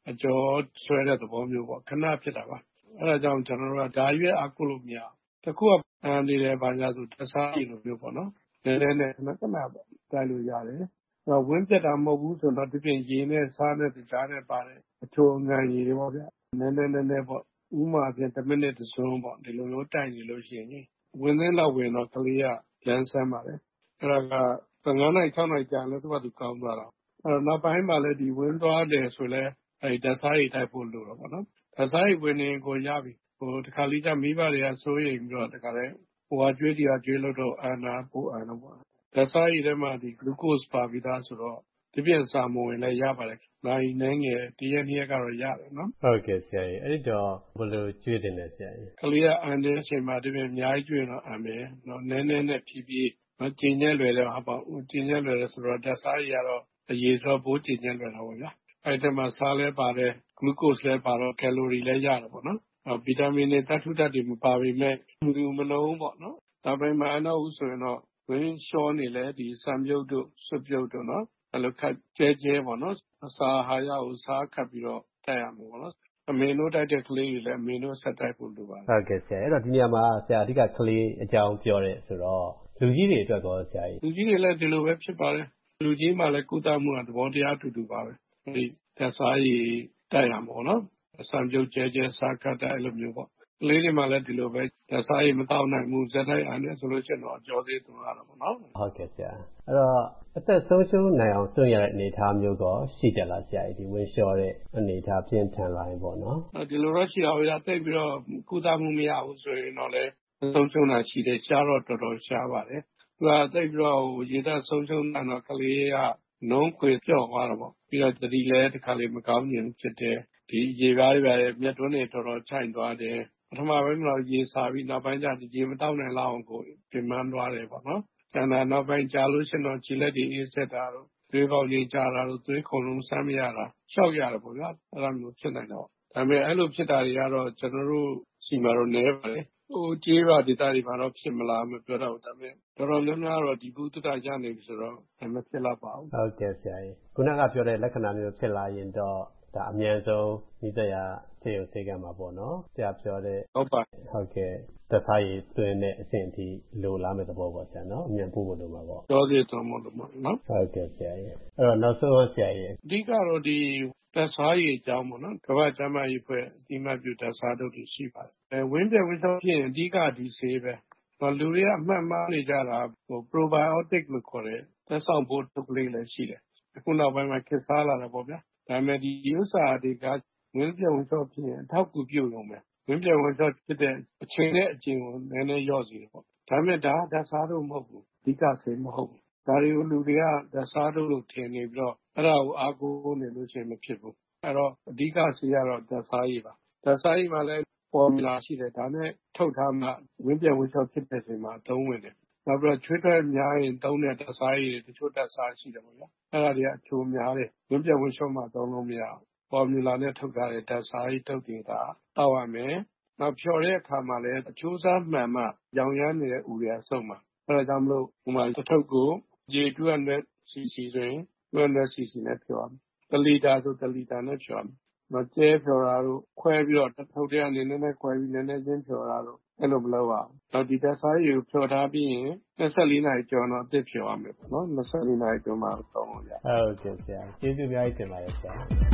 အကျော်ဆွဲတဲ့သဘောမျိုးပေါ့ခဏဖြစ်တာပါအဲဒါကြောင့်ကျွန်တော်တို့ကဒါရွေးအားကိုလို့မရတခုကအန်နေတယ်ဘာညာဆိုတစားရလိုမျိုးပေါ့နော်နည်းနည်းနဲ့ခဏခဏပေါ့တိုက်လို့ရတယ်ဝင်းပြတ်တာမဟုတ်ဘူးဆိုတော့ဒီပြင်ရေနဲ့စားနဲ့ကြားနဲ့ပါတယ်အချိုးငံရည်တွေပေါ့ဗျနည်းနည်းနည်းနည်းပေါ့ဥမာအပြင်တစ်မိနစ်တစ်စုံပေါ့ဒီလိုမျိုးတိုက်နေလို့ရှိရင်ဝင်သင်းလောက်ဝင်တော့ကလေးကလမ်းဆန်းပါတယ်အဲ့ဒါကငါးနိုင်၆နိုင်ကြာလဲသူကသူကောင်းသွားတော့အဲ့တော့နောက်ပိုင်းမှာလည်းဒီဝင်သွားတယ်ဆိုလဲအဲ့ဓာတ်စားရည်တိုက်ဖို့လိုတော့ပေါ့နော်ဓာတ်စားရည်ဝင်နေကိုရပြီဟိုတစ်ခါလေးကျမိဘတွေကစိုးရိမ်ပြီးတော့တခါလဲဟိုကကျွေးတီကကျွေးလို့တော့အာနာပို့အာနာပေါ့ဓာတ်စားရည်ထဲမှာဒီ glucose ပါပြီးသားဆိုတော့ဒီပြင်စာမဝင်လည်းရပါတယ်နိုင်နေငယ်တရက်နှစ်ရက်ကတော့ရတယ်နော်ဟုတ်ကဲ့ဆရာကြီးအဲ့တော့ဘယ်လိုကျွေးတင်လဲဆရာကြီးကလေးကအန်တဲ့အချိန်မှာဒီပြင်အများကြီးကျွေးတော့အန်မယ်နော်နည်းနည်းနဲ့ဖြည်းဖြည်းမကျင်ညက်လွယ်တော့ဟာပေါ့ကျင်ညက်လွယ်လဲဆိုတော့ဓာတ်စားရည်ကတော့အရေးဆိုဘိုးကျင်ညက်လွယ်တော့ဗျာအဲ့ဒီမှာစားလဲပါတယ် glucose လဲပါတော့ calorie လဲရတယ်ပေါ့နော်ဗီတာမင်တွေဓာတ်ထုဓာတ်တွေမပါပေမဲ့လူမလုံးပေါ့နော်ဒါပေမဲ့အနောက်ဦးဆိုရင်တော့ဝင်းလျှောနေလဲဒီစံပြုတ်တို့စွပ်ပြုတ်တို့နော်အဲ့လိုခက်ကျဲကျဲပေါ့နော်အစာဟာရကိုစားခတ်ပြီးတော့တိုက်ရမှာပေါ့နော်အမေတို့တိုက်တဲ့ကလေးတွေလည်းအမေတို့ဆက်တိုက်ဖို့လိုပါတယ်ဟုတ်ကဲ့ဆရာအဲ့တော့ဒီနေရာမှာဆရာအဓိကကလေးအကြောင်းပြောတယ်ဆိုတော့လူကြီးတွေအတွက်ကောဆရာကြီးလူကြီးတွေလည်းဒီလိုပဲဖြစ်ပါတယ်လူကြီးမှလည်းကုသမှုကသဘောတရားတူတူပါပဲဒီသက်စားရည်တိုက်ရမှာပေါ့နော်အစံပြုတ်ကျဲကျဲစားခတ်တိုက်အဲ့လိုမျိုးပေါ့ကလေးတွေမှလည်းဒီလိုပဲသက်စားရည်မတောက်နိုင်ဘူးဇက်တိုက်အားနဲ့ဆိုလို့ရှိရင်တော့အကျော်သေးသူရတာပေါ့နော်ဟုတ်ကဲ့ဆရာအဲ့တော့အသက်ဆုံးရှုံးနိုင်အောင်စွန့်ရတဲ့အနေအထားမျိုးကောရှိတယ်လားဆရာကြီးဒီဝင်းလျှောတဲ့အနေအထားပြင်းထန်လာရင်ပေါ့နော်ဒီလိုတော့ရှိအောင်ရသိပြီးတော့ကုသမှုမရဘူးဆိုရင်တော့လည်းဆုံးရှုံးတာရှိတယ်ရှားတော့တော်တော်ရှားပါတယ်သူကသိပြီးတော့ရေသက်ဆုံးရှုံးတာတော့ကလေးကနှုံးခွေပြော့သွားတော့ပေါ့ပြီးတော့တတိလည်းတစ်ခါလေးမကောင်းရင်ဖြစ်တယ်ဒီရေကားတွေပဲမျက်တွင်းတွေတော်တော်ခြိုက်သွားတယ်ပထမပိုင်းတော့ရေစာပြီးနောက်ပိုင်းကျဒီရေမတောက်နိုင်လောက်အောင်ကိုပြင်ပန်းသွားတယ်ပေါ့နော်ကျန်တာနောက်ပိုင်းကြာလို့ရှိရင်တော့ခြေလက်တွေအေးဆက်တာတော့သွေးပေါက်ကြီးကြာတာတော့သွေးခုန်လုံးဆမ်းမရတာရှောက်ရတယ်ပေါ့ဗျာအဲ့လိုမျိုးဖြစ်နိုင်တော့ဒါပေမဲ့အဲ့လိုဖြစ်တာတွေကတော့ကျွန်တော်တို့စီမှာတော့နည်းပါတယ်ဟိုကြေးပါဒေတာတွေမှာတော့ဖြစ်မလားမပြောတော့ဘူးဒါပေမဲ့တော်တော်များများတော့ဒီဘုဒ္ဓတာရနေပြီဆိုတော့မဖြစ်တော့ပါဘူးဟုတ်ကဲ့ဆရာကြီးခုနကပြောတဲ့လက္ခဏာမျိုးဖြစ်လာရင်တော့ဒါအမြန်ဆုံးဒီတရားဆေးရုံဆေးကမ်းမှာပေါ့နော်ဆရာပြောတဲ့ဟုတ်ပါဟုတ်ကဲ့သက်ဆိုင်ရေးတွင်တဲ့အဆင့်အထိလိုလားမယ့်သဘောပေါ့ဆရာနော်အမြန်ပို့ဖို့လိုမှာပေါ့တော်သေးတော်မလို့နော်ဟုတ်ကဲ့ဆရာကြီးအဲ့တော့နောက်ဆုံးဆရာကြီးအဓိကတော့ဒီသက်စားရည်အကြောင်းပေါ့နော်ကမ္ဘာ့ကျန်းမာရေးအဖွဲ့အတိအမှတ်ပြုသက်စားတို့ရှိပါတယ်အဲဝင်းပြဝင်းဆောင်ဖြစ်ရင်အဓိကဒီဆေးပဲလူတွေကအမှတ်မှားနေကြတာဟို probiotic လို့ခေါ်တဲ့သက်ဆောင်ဖို့တုပ်လေးလည်းရှိတယ်အခုနောက်ပိုင်းမှာခေတ်စားလာတာပေါ့ဗျာဒါပေမဲ့ဒီဥစ္စာတွေကဝင်းပြဝင်းဆောင်ဖြစ်ရင်အထောက်အကူပြုလို့မယ်ဝင်းပြဝင်းဆောင်ဖြစ်တဲ့အချိန်နဲ့အချိန်ကိုနည်းနည်းလျော့စီတယ်ပေါ့ဒါပေမဲ့ဒါသက်စားတို့မဟုတ်ဘူးအဓိကဆေးမဟုတ်ဘူးဒါတွေကိုလူတွေကသက်စားတို့လို့ထင်နေပြီးတော့အဲ့ဒါကိုအားကိုးနေလို့ရှိရင်မဖြစ်ဘူးအဲ့တော့အဓိကဆေးကတော့သက်စားရည်ပါသက်စားရည်မှာလည်းပေါ်မူလာရှိတယ်ဒါနဲ့ထုတ်ထားမှဝင်းပြဝင်းချောက်ဖြစ်တဲ့ချိန်မှာသုံးဝင်တယ်နောက်ပြီးတော့ချွေးထွက်များရင်သုံးတဲ့သက်စားရည်တချို့သက်စားရှိတယ်ပေါ့ဗျာအဲ့ဒါတွေကအချိုးများတယ်ဝင်းပြဝင်းချောက်မှသုံးလို့မရဘူးပေါ်မူလာနဲ့ထုတ်ထားတဲ့သက်စားရည်ထုတ်တွေကတောက်ရမယ်နောက်ဖြော်တဲ့အခါမှာလည်းအချိုးစားမှန်မှရောင်ရမ်းနေတဲ့ဥတွေအဆုံးမှာအဲ့ဒါကြောင့်မလို့ဟိုမှာတစ်ထုပ်ကိုရေtwo hundredซีซีဆိုရင်two hundredซีซีနဲ့ဖြော်ရမယ်တစ်လီတာဆိုတစ်လီတာနဲ့ဖြော်ရမယ်မကျဲဖြော်တာတို့ခွဲပြီးတော့တစ်ထုပ်တည်းအနေနဲ့ခွဲပြီးနည်းနည်းချင်းဖြော်တာတို့အဲ့လိုမလုပ်ရအောင်နောက်ဒီသက်စားရည်ကိုဖြော်ထားပြီးရင်twenty-fourနာရီကျော်တော့အသစ်ဖြော်ရမယ်ပေါ့နော်twenty-fourနာရီကျော်မှသုံးလို့ရဟုတ်ကဲ့ဆရာကျေးဇူးအများကြီးတင်ပါတယ်ဆရာ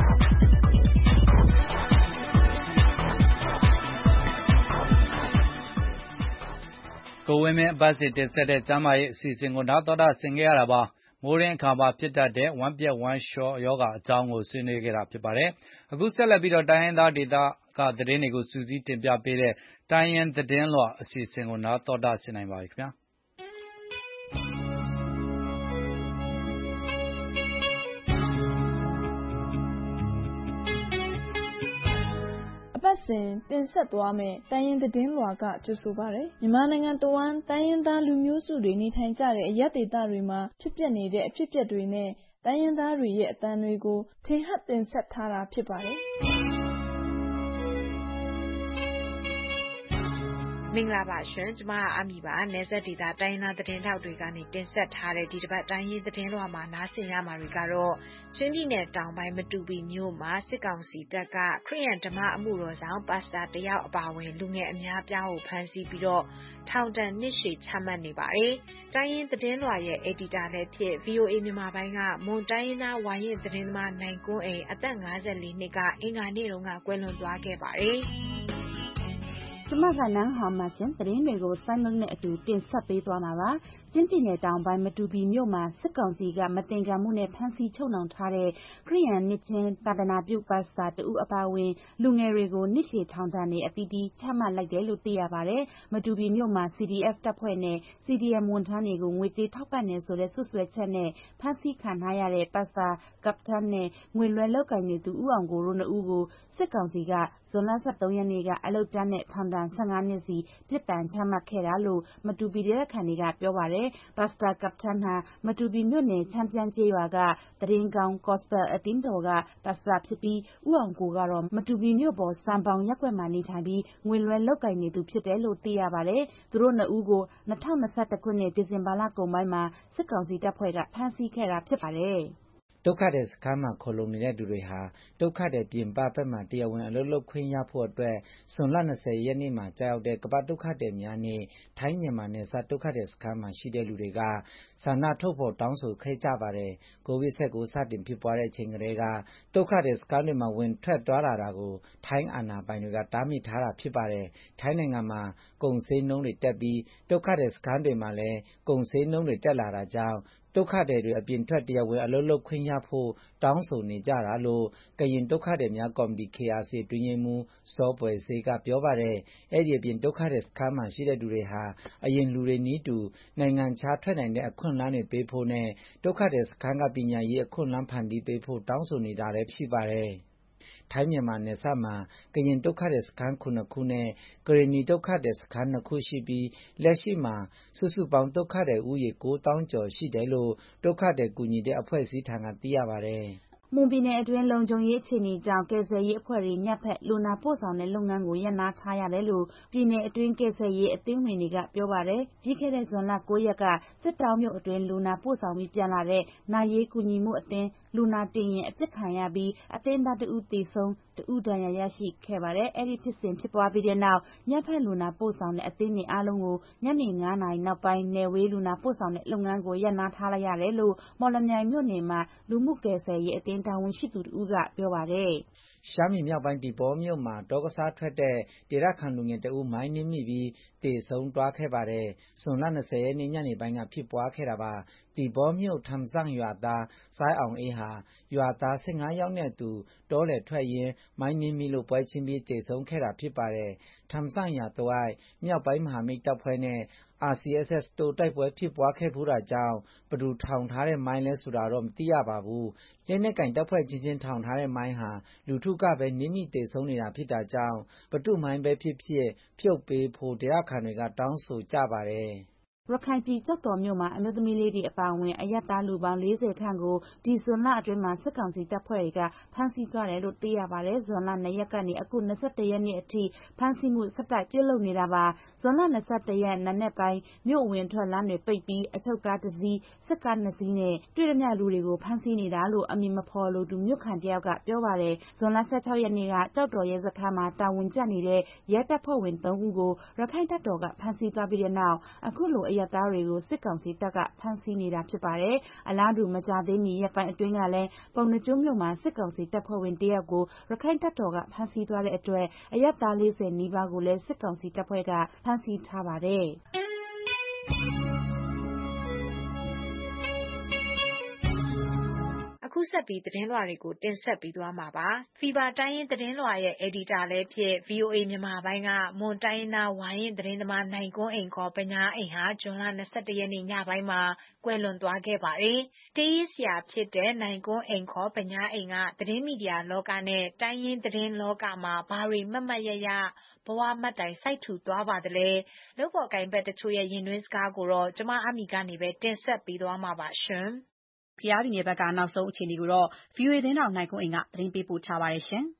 ကိုဝင်းမင်းအပတ်စဉ်တင်ဆက်တဲ့ကျမ်းမာရေးအစီအစဉ်ကိုနောက်တော်တာဆင်ခဲ့ရတာပါမိုးရင်းအခါမှာဖြစ်တတ်တဲ့ဝမ်းပြက်ဝမ်းလျှောယောဂအကြောင်းကိုဆွေးနွေးခဲ့တာဖြစ်ပါတယ်အခုဆက်လက်ပြီးတော့တိုင်းရင်းသားဒေသကသတင်းတွေကိုစူးစီးတင်ပြပေးတဲ့တိုင်းရင်းသတင်းလွှာအစီအစဉ်ကိုနောက်တော်တာဆင်နိုင်ပါပြီခင်ဗျာပတ်စဉ်တင်ဆက်သွားမယ့်တိုင်းရင်းသတင်းလွှာကကြိုဆိုပါရယ်မြန်မာနိုင်ငံတဝန်းတိုင်းရင်းသားလူမျိုးစုတွေနေထိုင်ကြတဲ့အရပ်ဒေသတွေမှာဖြစ်ပျက်နေတဲ့အဖြစ်အပျက်တွေနဲ့တိုင်းရင်းသားတွေရဲ့အသံတွေကိုထင်ဟပ်တင်ဆက်ထားတာဖြစ်ပါတယ်မမင်္ဂလာပါရှင်ကျမအာမီပါနယ်စပ်ဒေသတိုင်းသားသတင်းထောက်တွေကနေတင်ဆက်ထားတဲ့ဒီတစ်ပတ်တိုင်းရင်းသတင်းလွှာမှာနားဆင်ရမှာတွေကတော့ချင်းပြည်နယ်တောင်ပိုင်းမတူပီမြို့မှာစစ်ကောင်စီတပ်ကခရစ်ယာန်ဓမ္မအမှုတော်ဆောင်ပါစတာတယောက်အပါအဝင်လူငယ်အများပြားကိုဖမ်းဆီးပြီးတော့ထောင်ဒဏ်နှစ်ရှည်ချမှတ်နေပါတယ်တိုင်းရင်းသတင်းလွှာရဲ့အက်ဒီတာလည်းဖြစ် ဗီအိုအေ မြန်မာပိုင်းကမွန်တိုင်းရင်းသားဝိုင်းရင်သတင်းသမားနိုင်ကွန်းအိမ်အသက်၅၄နှစ်ကအင်္ဂါနေ့တုန်းကကွယ်လွန်သွားခဲ့ပါတယ်ကျမကနန်းဟောင်မှရှင်သတင်းတွေကိုစိုင်းမုံနဲ့အတူတင်ဆက်ပေးသွားမှာပါ။ချင်းပြည်နယ်တောင်ပိုင်းမတူပီမြို့မှာစစ်ကောင်စီကမတင်ကြမှုနဲ့ဖမ်းဆီးချုပ်နှောင်ထားတဲ့ခရစ်ယာန်နှစ်ချင်းတာဒနာပြုပါစတာတူအပါဝင်လူငယ်တွေကိုနှစ်ရှည်ထောင်ဒဏ်တွေအသီးသီးချမှတ်လိုက်တယ်လို့သိရပါတယ်။မတူပီမြို့မှာ စီ ဒီ အက်ဖ် တပ်ဖွဲ့နဲ့ စီ ဒီ အမ် ဝန်ထမ်းတွေကိုငွေကြေးထောက်ပံ့နေဆိုတဲ့ဆွဆွဲချက်နဲ့ဖမ်းဆီးခံထားရတဲ့ပါစတာကပ်တန်နဲ့ငွေလွှဲလောက်ကိုင်နေသူဦးအောင်ကိုတို့နှစ်ဦးကိုစစ်ကောင်စီကဇွန်လ၁၃ရက်နေ့ကအလုတ်တန်းနဲ့ထောင်ဒဏ်၁၅နှစ်စီပြစ်ဒဏ်ချမှတ်ခဲ့တာလို့မတူပီဒေသခံတွေကပြောပါတယ်။ပါစတာကပ်တန်ဟာမတူပီမြို့နယ်ချမ်းပြန့်ကျေးရွာကတရင်ကောင်ကော့စပယ်အတင်းတော်ကပါစတာဖြစ်ပြီးဦးအောင်ကိုကတော့မတူပီမြို့ပေါ်စံပေါင်ရက်ွက်မှာနေထိုင်ပြီးငွေလွှဲလောက်ကိုင်နေသူဖြစ်တယ်လို့သိရပါတယ်။သူတို့နှစ်ဦးကို၂၀၂၁ခုနှစ်ဒီဇင်ဘာလကုန်ပိုင်းမှာစစ်ကောင်စီတပ်ဖွဲ့ကဖမ်းဆီးခဲ့တာဖြစ်ပါတယ်။ဒုက္ခသည်စခန်းမှာခိုလုံနေတဲ့သူတွေဟာဒုက္ခသည်ပြင်ပဘက်မှာတရားဝင်အလုပ်လုပ်ခွင့်ရဖို့အတွက်ဇွန်လ၂၀ရက်နေ့မှာကြာရောက်တဲ့ကမ္ဘာဒုက္ခသည်များနေ့ထိုင်းမြန်မာနယ်စပ်ဒုက္ခသည်စခန်းမှာရှိတဲ့လူတွေကဆန္ဒထုတ်ဖော်တောင်းဆိုခဲ့ကြပါတယ်။ကိုဗစ်-၁၉ စတင်ဖြစ်ပွားတဲ့အချိန်ကတည်းကဒုက္ခသည်စခန်းတွေမှာဝင်ထွက်သွားလာတာကိုထိုင်းအာဏာပိုင်တွေကတားမြစ်ထားတာဖြစ်ပါတယ်။ထိုင်းနိုင်ငံမှာကုန်ဈေးနှုန်းတွေတက်ပြီးဒုက္ခသည်စခန်းတွေမှာလည်းကုန်ဈေးနှုန်းတွေတက်လာတာကြောင့်ဒုက္ခသည်တွေအပြင်ထွက်တရားဝင်အလုပ်လုပ်ခွင့်ရဖို့တောင်းဆိုနေကြတာလို့ကရင်ဒုက္ခသည်များကော်မတီ ကေ အာር စီ အတွင်းရေးမှူးစောပွယ်စေးကပြောပါတယ်။အဲ့ဒီအပြင်ဒုက္ခသည်စခန်းမှာရှိတဲ့သူတွေဟာအရင်လူတွေနည်းတူနိုင်ငံခြားထွက်နိုင်တဲ့အခွင့်အလမ်းတွေပေးဖို့နဲ့ဒုက္ခသည်စခန်းကပညာရေးအခွင့်အလမ်းဖန်တီးပေးဖို့တောင်းဆိုနေတာလည်းရှိပါတယ်။ထိုင်းမြန်မာနယ်စပ်မှာကရင်ဒုက္ခသည်စခန်းခုနှစ်ခုနဲ့ကရင်နီဒုက္ခသည်စခန်းနှစ်ခုရှိပြီးလက်ရှိမှာစုစုပေါင်းဒုက္ခသည်ဦးရေကိုးသောင်းကျော်ရှိတယ်လို့ဒုက္ခသည်ကူညီတဲ့အဖွဲ့အစည်းထံကသိရပါတယ်။မွန်ပြည်နယ်အတွင်းလုံခြုံရေးအခြေအနေကြောင့်ကယ်ဆယ်ရေးအဖွဲ့တွေညဖက်လူနာပို့ဆောင်တဲ့လုပ်ငန်းကိုရပ်နားထားရတယ်လို့ပြည်နယ်အတွင်းကယ်ဆယ်ရေးအသင်းဝင်တွေကပြောပါတယ်။ပြီးခဲ့တဲ့ဇွန်လ၉ရက်ကစစ်တောင်းမြို့အတွင်းလူနာပို့ဆောင်ပြီးပြန်လာတဲ့နာရေးကူညီမှုအသင်းလူနာတင်ရင်အပြစ်ခံရပြီးအသင်းသားတဦးသေဆုံးတဦးဒဏ်ရာရရှိခဲ့ပါတယ်။အဲ့ဒီဖြစ်စဉ်ဖြစ်ပွားပြီးတဲ့နောက်ညဖက်လူနာပို့ဆောင်တဲ့အသင်းတွေအားလုံးကိုညနေ၅နာရီနောက်ပိုင်းနယ်ဝေးလူနာပို့ဆောင်တဲ့လုပ်ငန်းကိုရပ်နားထားလိုက်ရတယ်လို့မော်လမြိုင်မြို့နယ်မှာလူမှုကယ်ဆယ်ရေးအသင်းတာဝန်ရှိသူတဦးကပြောပါတယ်။ရှမ်းပြည်မြောက်ပိုင်းဒီဘောမြို့မှာတောကစားထွက်တဲ့ဒေသခံလူငယ်တဦးမိုင်းနင်းမိပြီးသေဆုံးသွားခဲ့ပါတယ်။ဇွန်လ၂၀ရက်နေ့ညနေပိုင်းကဖြစ်ပွားခဲ့တာပါ။ဒီဘောမြို့ထမ်ဆန့်ရွာသားဆိုင်းအောင်အေးဟာရွာသား၁၅ယောက်နဲ့အတူတောလယ်ထွက်ရင်းမိုင်းနင်းမိလို့ပွဲချင်းပြီးသေဆုံးခဲ့တာဖြစ်ပါတယ်။ထမ်ဆန့်ရွာတဝိုက်မြောက်ပိုင်းမဟာမိတ်တပ်ဖွဲ့နဲ့အာ စီ အက်စ် အက်စ် တို့တိုက်ပွဲဖြစ်ပွားခဲ့ဖူးတာကြောင့်ဘယ်သူထောင်ထားတဲ့မိုင်းလဲဆိုတာတော့မသိရပါဘူး။လက်နက်ကင်တပ်ဖွဲ့ချင်းချင်းထောင်ထားတဲ့မိုင်းဟာလူထုကပဲနင်းမိသေဆုံးနေတာဖြစ်တာကြောင့်ဘယ်သူ့မိုင်းပဲဖြစ်ဖြစ်ဖြုတ်ပေးဖို့ဒေသခံတွေကတောင်းဆိုကြပါတယ်။ရခိုင်ပြည်ကျောက်တော်မြို့မှာအမျိုးသမီးလေးတွေအပါအဝင်အရပ်သားလူပေါင်း၄၀ခန့်ကိုဒီဇွန်လအတွင်းမှာစစ်ကောင်စီတပ်ဖွဲ့တွေကဖမ်းဆီးသွားတယ်လို့သိရပါတယ်။ဇွန်လ၂ရက်ကနေအခု၂၁ရက်နေ့အထိဖမ်းဆီးမှုဆက်တိုက်ပြုလုပ်နေတာပါ။ဇွန်လ၂၁ရက်နံနက်ပိုင်းမြို့အဝင်ထွက်လမ်းတွေပိတ်ပြီးအချုပ်ကားတစ်စီးစစ်ကားနှစ်စီးနဲ့တွေ့ရမြလူတွေကိုဖမ်းဆီးနေတာလို့အမည်မဖော်လိုသူမြို့ခံတယောက်ကပြောပါတယ်။ဇွန်လ၁၆ရက်နေ့ကကျောက်တော်ရဲစခန်းမှာတာဝန်ကျနေတဲ့ရဲတပ်ဖွဲ့ဝင်၃ဦးကိုရခိုင်တပ်တော်ကဖမ်းဆီးသွားပြီးတဲ့နောက်အခုလိုအရပ်သားတွေကိုစစ်ကောင်စီတပ်ကဖမ်းဆီးနေတာဖြစ်ပါတယ်။အလားတူမကြသေးမီရက်ပိုင်းအတွင်းကလည်းပုံနှကျွန်းမြို့မှာစစ်ကောင်စီတပ်ဖွဲ့ဝင်တယောက်ကိုရခိုင်တပ်တော်ကဖမ်းဆီးသွားတဲ့အတွက်အရပ်သား၄၀နီးပါးကိုလည်းစစ်ကောင်စီတပ်ဖွဲ့ကဖမ်းဆီးထားပါတယ်။အခုဆက်ပြီးသတင်းလွှာတွေကိုတင်ဆက်ပေးသွားမှာပါ။ Fever တိုင်းရင်းသတင်းလွှာရဲ့အယ်ဒီတာလည်းဖြစ် ဗီအိုအေ မြန်မာပိုင်းကမွန်တိုင်းရင်းသားဝိုင်းရင်သတင်းသမားနိုင်ကွန်းအိမ်ခေါ်ပညာအိမ်ဟာဇွန်လ၂၁ရက်နေ့ညပိုင်းမှာကွယ်လွန်သွားခဲ့ပါတယ်။တေးရေးဆရာဖြစ်တဲ့နိုင်ကွန်းအိမ်ခေါ်ပညာအိမ်ကသတင်းမီဒီယာလောကနဲ့တိုင်းရင်းသတင်းလောကမှာဘာတွေမှတ်မှတ်ရရဘဝမှတ်တိုင်စိုက်ထူသွားပါသလဲ။လုပ်ဖော်ကိုင်ဘက်တချို့ရဲ့ရင်တွင်းစကားကိုတော့ကျမအမီကနေပဲတင်ဆက်ပေးသွားမှာပါရှင်။ကယားပြည်နယ်ဘက်ကနောက်ဆုံးအခြေအနေကိုတော့ ဗီအိုအေသတင်းထောက်နိုင်ကွန်းအိမ်ကသတင်းပေးပို့ထားပါတယ်ရှင်။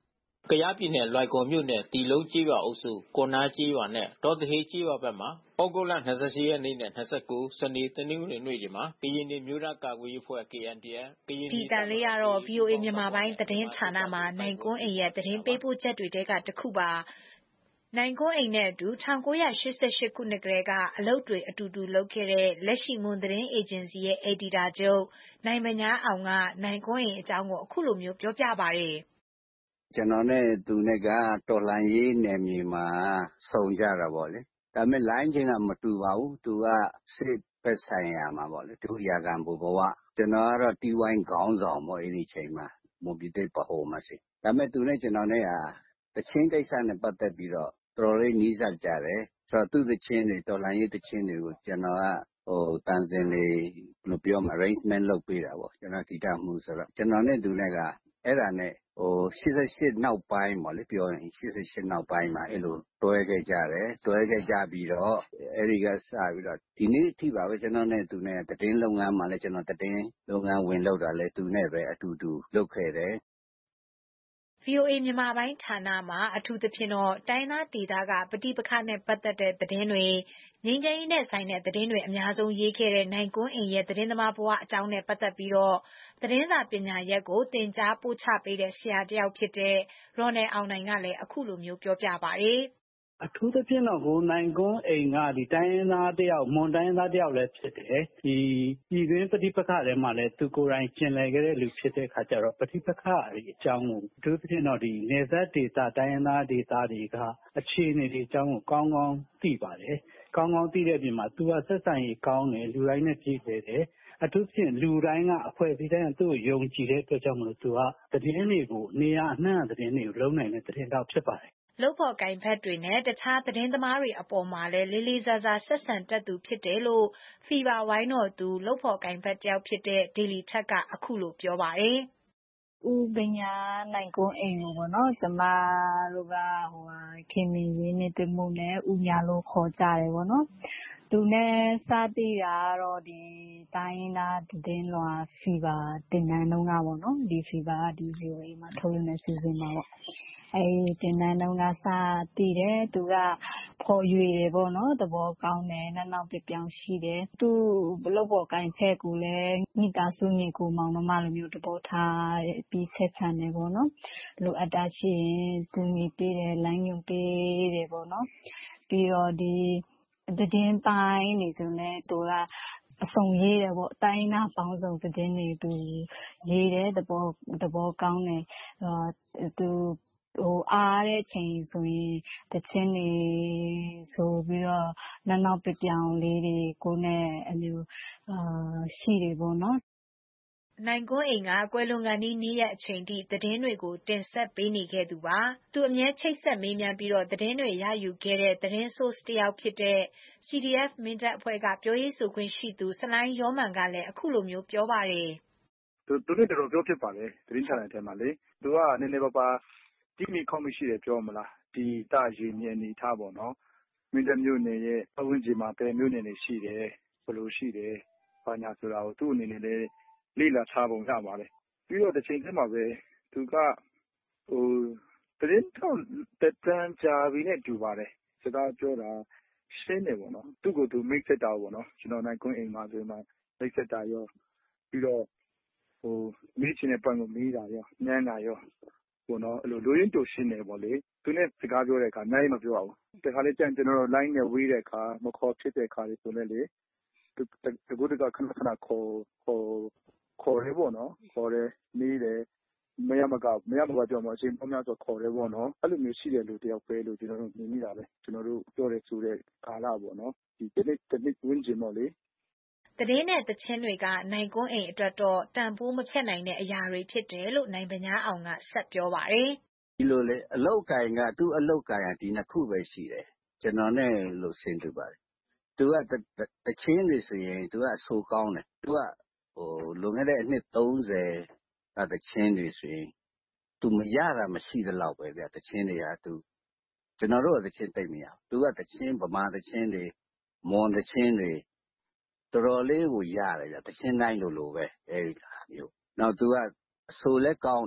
ကယားပြည်နယ်လွိုင်ကော်မြို့နယ်တီလုံးကျေးရွာအုပ်စုကွန်နားကျေးရွာနဲ့ဒေါတဟေးကျေးရွာဘက်မှာဩဂုတ်လ ၂၈ ရက်နေ့နဲ့ ၂၉ စနေတနင်္ဂနွေနေ့တွေမှာကရင်နီမျိုးသားကာကွယ်ရေးအဖွဲ့ ကေအန်ဒီအက်ဖ် ကရင်ဒီတန်လေးကတော့ ဗွီအိုအေမြန်မာပိုင်းသတင်းဌာနမှာနိုင်ကွန်းအိမ်ရဲ့သတင်းပေးပို့ချက်တွေတဲကတစ်ခုပါနိုင်ကွန်းအိမ်နဲ့အတူ၁၉၈၈ ခုနှစ်ကလေးကအလုပ်တွေအတူတူလုပ်ခဲ့တဲ့လက်ရှိမွန်သတင်းအေဂျင်စီရဲ့အယ်ဒီတာချုပ်နိုင်မညာအောင်ကနိုင်ကွန်းအိမ်အကြောင်းကိုအခုလိုမျိုးပြောပြပါတယ်ကျွန်တော်နဲ့သူနဲ့ကတော်လန်ရေးနယ်မြေမှာစုံကြတာပေါ့လေဒါပေမဲ့ line ချင်းကမတူပါဘူးသူကစစ်ဘက်ဆိုင်ရာမှာပေါ့လေသူရာခံဘဝကျွန်တော်ကတော့တီဝိုင်းခေါင်းဆောင်ပေါ့အဲ့ဒီချိန်မှာမွန်ပြည်သစ်ပဟိုမှာစီဒါပေမဲ့သူနဲ့ကျွန်တော်နဲ့ဟာတချင်းကိစ္စနဲ့ပတ်သက်ပြီးတော့တော်တော်လေးနီးစပ်ကြတယ်ဆိုတော့သူ့တချင်းတွေတော်လန်ရေးတချင်းတွေကိုကျွန်တော်ကဟိုတန်စင်လေးဘယ်လိုပြောမလဲ arrangement လုပ်ပေးတာပေါ့ကျွန်တော်တီတာမှုဆိုတော့ကျွန်တော်နဲ့သူနဲ့ကအဲ့ဒါနဲ့ဟို၈၈နောက်ပိုင်းပေါ့လေပြောရင်၈၈နောက်ပိုင်းမှာအဲ့လိုတွဲခဲ့ကြတယ်တွဲခဲ့ကြပြီးတော့အဲ့ဒီကစပြီးတော့ဒီနေ့အထိပါပဲကျွန်တော်နဲ့သူနဲ့တည်င်းလုပ်ငန်းမှာလည်းကျွန်တော်တည်င်းလုပ်ငန်းဝင်လုပ်တာလည်းသူနဲ့ပဲအတူတူလုပ်ခဲ့တယ်ဗွီအိုအေမြန်မာပိုင်းဌာနမှာအထူးသဖြင့်တော့တိုင်းသားဒေသကပဋိပက္ခနဲ့ပတ်သက်တဲ့သတင်းတွေငြိမ်းချမ်းရေးနဲ့ဆိုင်တဲ့သတင်းတွေအများဆုံးရေးခဲ့တဲ့နိုင်ကွန်းအိမ်ရဲ့သတင်းသမားဘဝအကြောင်းနဲ့ပတ်သက်ပြီးတော့သတင်းစာပညာရပ်ကိုသင်ကြားပို့ချပေးတဲ့ဆရာတယောက်ဖြစ်တဲ့ရော်နယ်အောင်နိုင်ကလည်းအခုလိုမျိုးပြောပြပါတယ်အထူးသဖြင့်တော့ကိုနိုင်ကွန်းအိမ်ကဒီတိုင်းရင်းသားတယောက်မွန်တိုင်းရင်းသားတယောက်လည်းဖြစ်တယ်ဒီပြည်တွင်းပဋိပက္ခတွေမှာလည်းသူကိုယ်တိုင်ကျင်လည်ခဲ့တဲ့လူဖြစ်တဲ့ခါကျတော့ပဋိပက္ခတွေအကြောင်းကိုအထူးသဖြင့်တော့ဒီနေဆက်ဒေသတိုင်းရင်းသားဒေသတွေကအခြေအနေတွေအကြောင်းကိုကောင်းကောင်းသိပါတယ်ကောင်းကောင်းသိတဲ့ပြင်မှာသူကဆက်ဆံရေးကောင်းတယ်လူတိုင်းနဲ့ပြည်တယ်တယ်အထူးဖြင့်လူတိုင်းကအဖွဲ့အစည်းတိုင်းကသူ့ကိုယုံကြည်တဲ့အတွက်ကြောင့်မလို့သူကသတင်းတွေကိုနေရာအနှံ့သတင်းတွေကိုလုံးနိုင်တဲ့သတင်းတောက်ဖြစ်ပါတယ်လုပ်ဖော်ကိုင်ဖက်တွေနဲ့တခြားသတင်းသမားတွေအပေါ်မှာလည်းလေးလေးစားစားဆက်ဆံတတ်သူဖြစ်တယ်လို့ဖီဗာဝိုင်းတော်သူလုပ်ဖော်ကိုင်ဖက်တယောက်ဖြစ်တဲ့ဒေလီထက်ကအခုလိုပြောပါတယ်ဦးပညာနိုင်ကွန်းအိမ်ကိုပေါ့နော်ကျမတို့ကဟိုခင်မင်ရင်းနဲ့တွေ့မှုနဲ့ဦးညာလို့ခေါ်ကြတယ်ပေါ့နော်သူနဲ့စတည်တာတော့ဒီတိုင်းရင်းသားသတင်းလွှာဖီဗာတင်နန်းတုန်းကပေါ့နော်ဒီဖီဗာကဒီ ဗီအိုအေ မှာထုတ်လွှင့်နေစီစဉ်မှာပေါ့အဲတင်နန်းတုန်းကစတည်တယ်သူကဖော်ရွေတယ်ပေါ့နော်သဘောကောင်းတယ်နောက်နောက်ပြပြောင်းရှိတယ်သူဘလို့ပေါ်ကိုင်ဖက်ကိုလည်းမိသားစုညီကိုမောင်နှမလိုမျိုးတဘောထားပြီးဆက်ဆံတယ်ပေါ့နော်လိုအပ်တာရှိရင်ကူညီပေးတယ်လမ်းညွှန်ပေးတယ်ပေါ့နော်ပြီးတော့ဒီသတင်းပိုင်းနေဆိုလည်းသူကအစုံရေးတယ်ပေါ့တိုင်းနာပေါင်းစုံသတင်းတွေသူရေးတယ်သဘောသဘောကောင်းတယ်သူဟိုအားတဲ့အချိန်ဆိုရင်တချင်းတွေဆိုပြီးတော့နောက်နောက်ပြပြောင်းလေးတွေကိုနဲ့အမျိုးအာရှိတယ်ပေါ့နော်နိုင်ကွန်းအိမ်ကကွယ်လွန်ကန်ဒီနေ့ရက်အချိန်ထိသတင်းတွေကိုတင်ဆက်ပေးနေခဲ့သူပါသူအမြဲချိတ်ဆက်မေးမြန်းပြီးတော့သတင်းတွေရယူခဲ့တဲ့သတင်း source တယောက်ဖြစ်တဲ့ စီ ဒီ အက်ဖ် မင်းတပ်အဖွဲ့ကပြောရေးဆိုခွင့်ရှိသူဆလိုင်းရောမန်ကလည်းအခုလိုမျိုးပြောပါတယ်သူသူနဲ့တော်တော်ပြောဖြစ်ပါတယ်သတင်းချန်နယ်ထဲမှာလေသူကနည်းနည်းပါးပါးတိမိခေါမိရှိတယ်ပြောမလားဒီတာရေမြေအနေထားပေါ့နော်မင်းတပ်မြို့နယ်ရဲ့အဝန်းကျင်မှာဘယ်မြို့နယ်တွေရှိတယ်ဘယ်လိုရှိတယ်ဘာညာဆိုတာကိုသူ့အနေနဲ့လည်းလေ့လာထားပုံရပါတယ်ပြီးတော့တစ်ချိန်တည်းမှာပဲသူကဟိုသတင်းထောက်တက်တန်းကြာပြီးနဲ့တူပါတယ်စကားပြောတာရှင်းတယ်ပေါ့နော်သူ့ကိုသူမိတ်ဆက်တာပေါ့နော်ကျွန်တော်နိုင်ကွန်းအိမ်မှာဆိုမှမိတ်ဆက်တာရောပြီးတော့ဟိုမိချင်တဲ့ပန်ကိုမေးတာရောညမ်းတာရောပေါ့နော်အဲ့လိုလိုရင်းတူရှင်းတယ်ပေါ့လေသူနဲ့စကားပြောတဲ့အခါနိုင်မပြောအောင်တခါလေကြံကျွန်တော် line နဲ့ဝေးတဲ့အခါမခေါ်ဖြစ်တဲ့အခါတွေဆိုလည်းလေတကူတကခဏခဏခေါ်ခေါ်ခေါ်ရဲပေါ့နော်ခေါ်တယ်နေတယ်မရမကမရမကကြောင့်မအချိန်ပေါင်းများဆိုခေါ်ရဲပေါ့နော်အဲ့လိုမျိုးရှိတယ်လို့တယောက်ပဲလို့ကျွန်တော်တို့မြင်မိတာပဲကျွန်တော်တို့ပြောရဲဆိုတဲ့ကာလပေါ့နော်ဒီတနေ့တနေ့ဝင်းကျင်ပေါ့လေသတင်းနဲ့တခြင်းတွေကနိုင်ကွန်းအိမ်အတွက်တော့တန်ဖိုးမဖြတ်နိုင်တဲ့အရာတွေဖြစ်တယ်လို့နိုင်ပညာအောင်ကဆက်ပြောပါတယ်ဒီလိုလေအလောက်ကင်ကသူ့အလောက်ကင်ကဒီနှစ်ခုပဲရှိတယ်ကျွန်တော်နဲ့လို့ဆင်းတူပါတယ်သူကတချင်းတွေဆိုရင်သူကအဆိုကောင်းတယ်သူကဟိုလွန်ခဲ့တဲ့အနှစ်သုံးဆယ်ကတချင်းတွေဆိုရင်သူမရတာမရှိသလောက်ပဲဗျတချင်းတွေကသူကျွန်တော်တို့ကတချင်းတိတ်မရသူကတချင်းဗမာတချင်းတွေမွန်တချင်းတွေတော်တော်လေးကိုရတယ်ဗျတချင်းတိုင်းလိုလိုပဲအဲဒီဟာမျိုးနောက်သူကအဆိုလဲကောင်းတယ်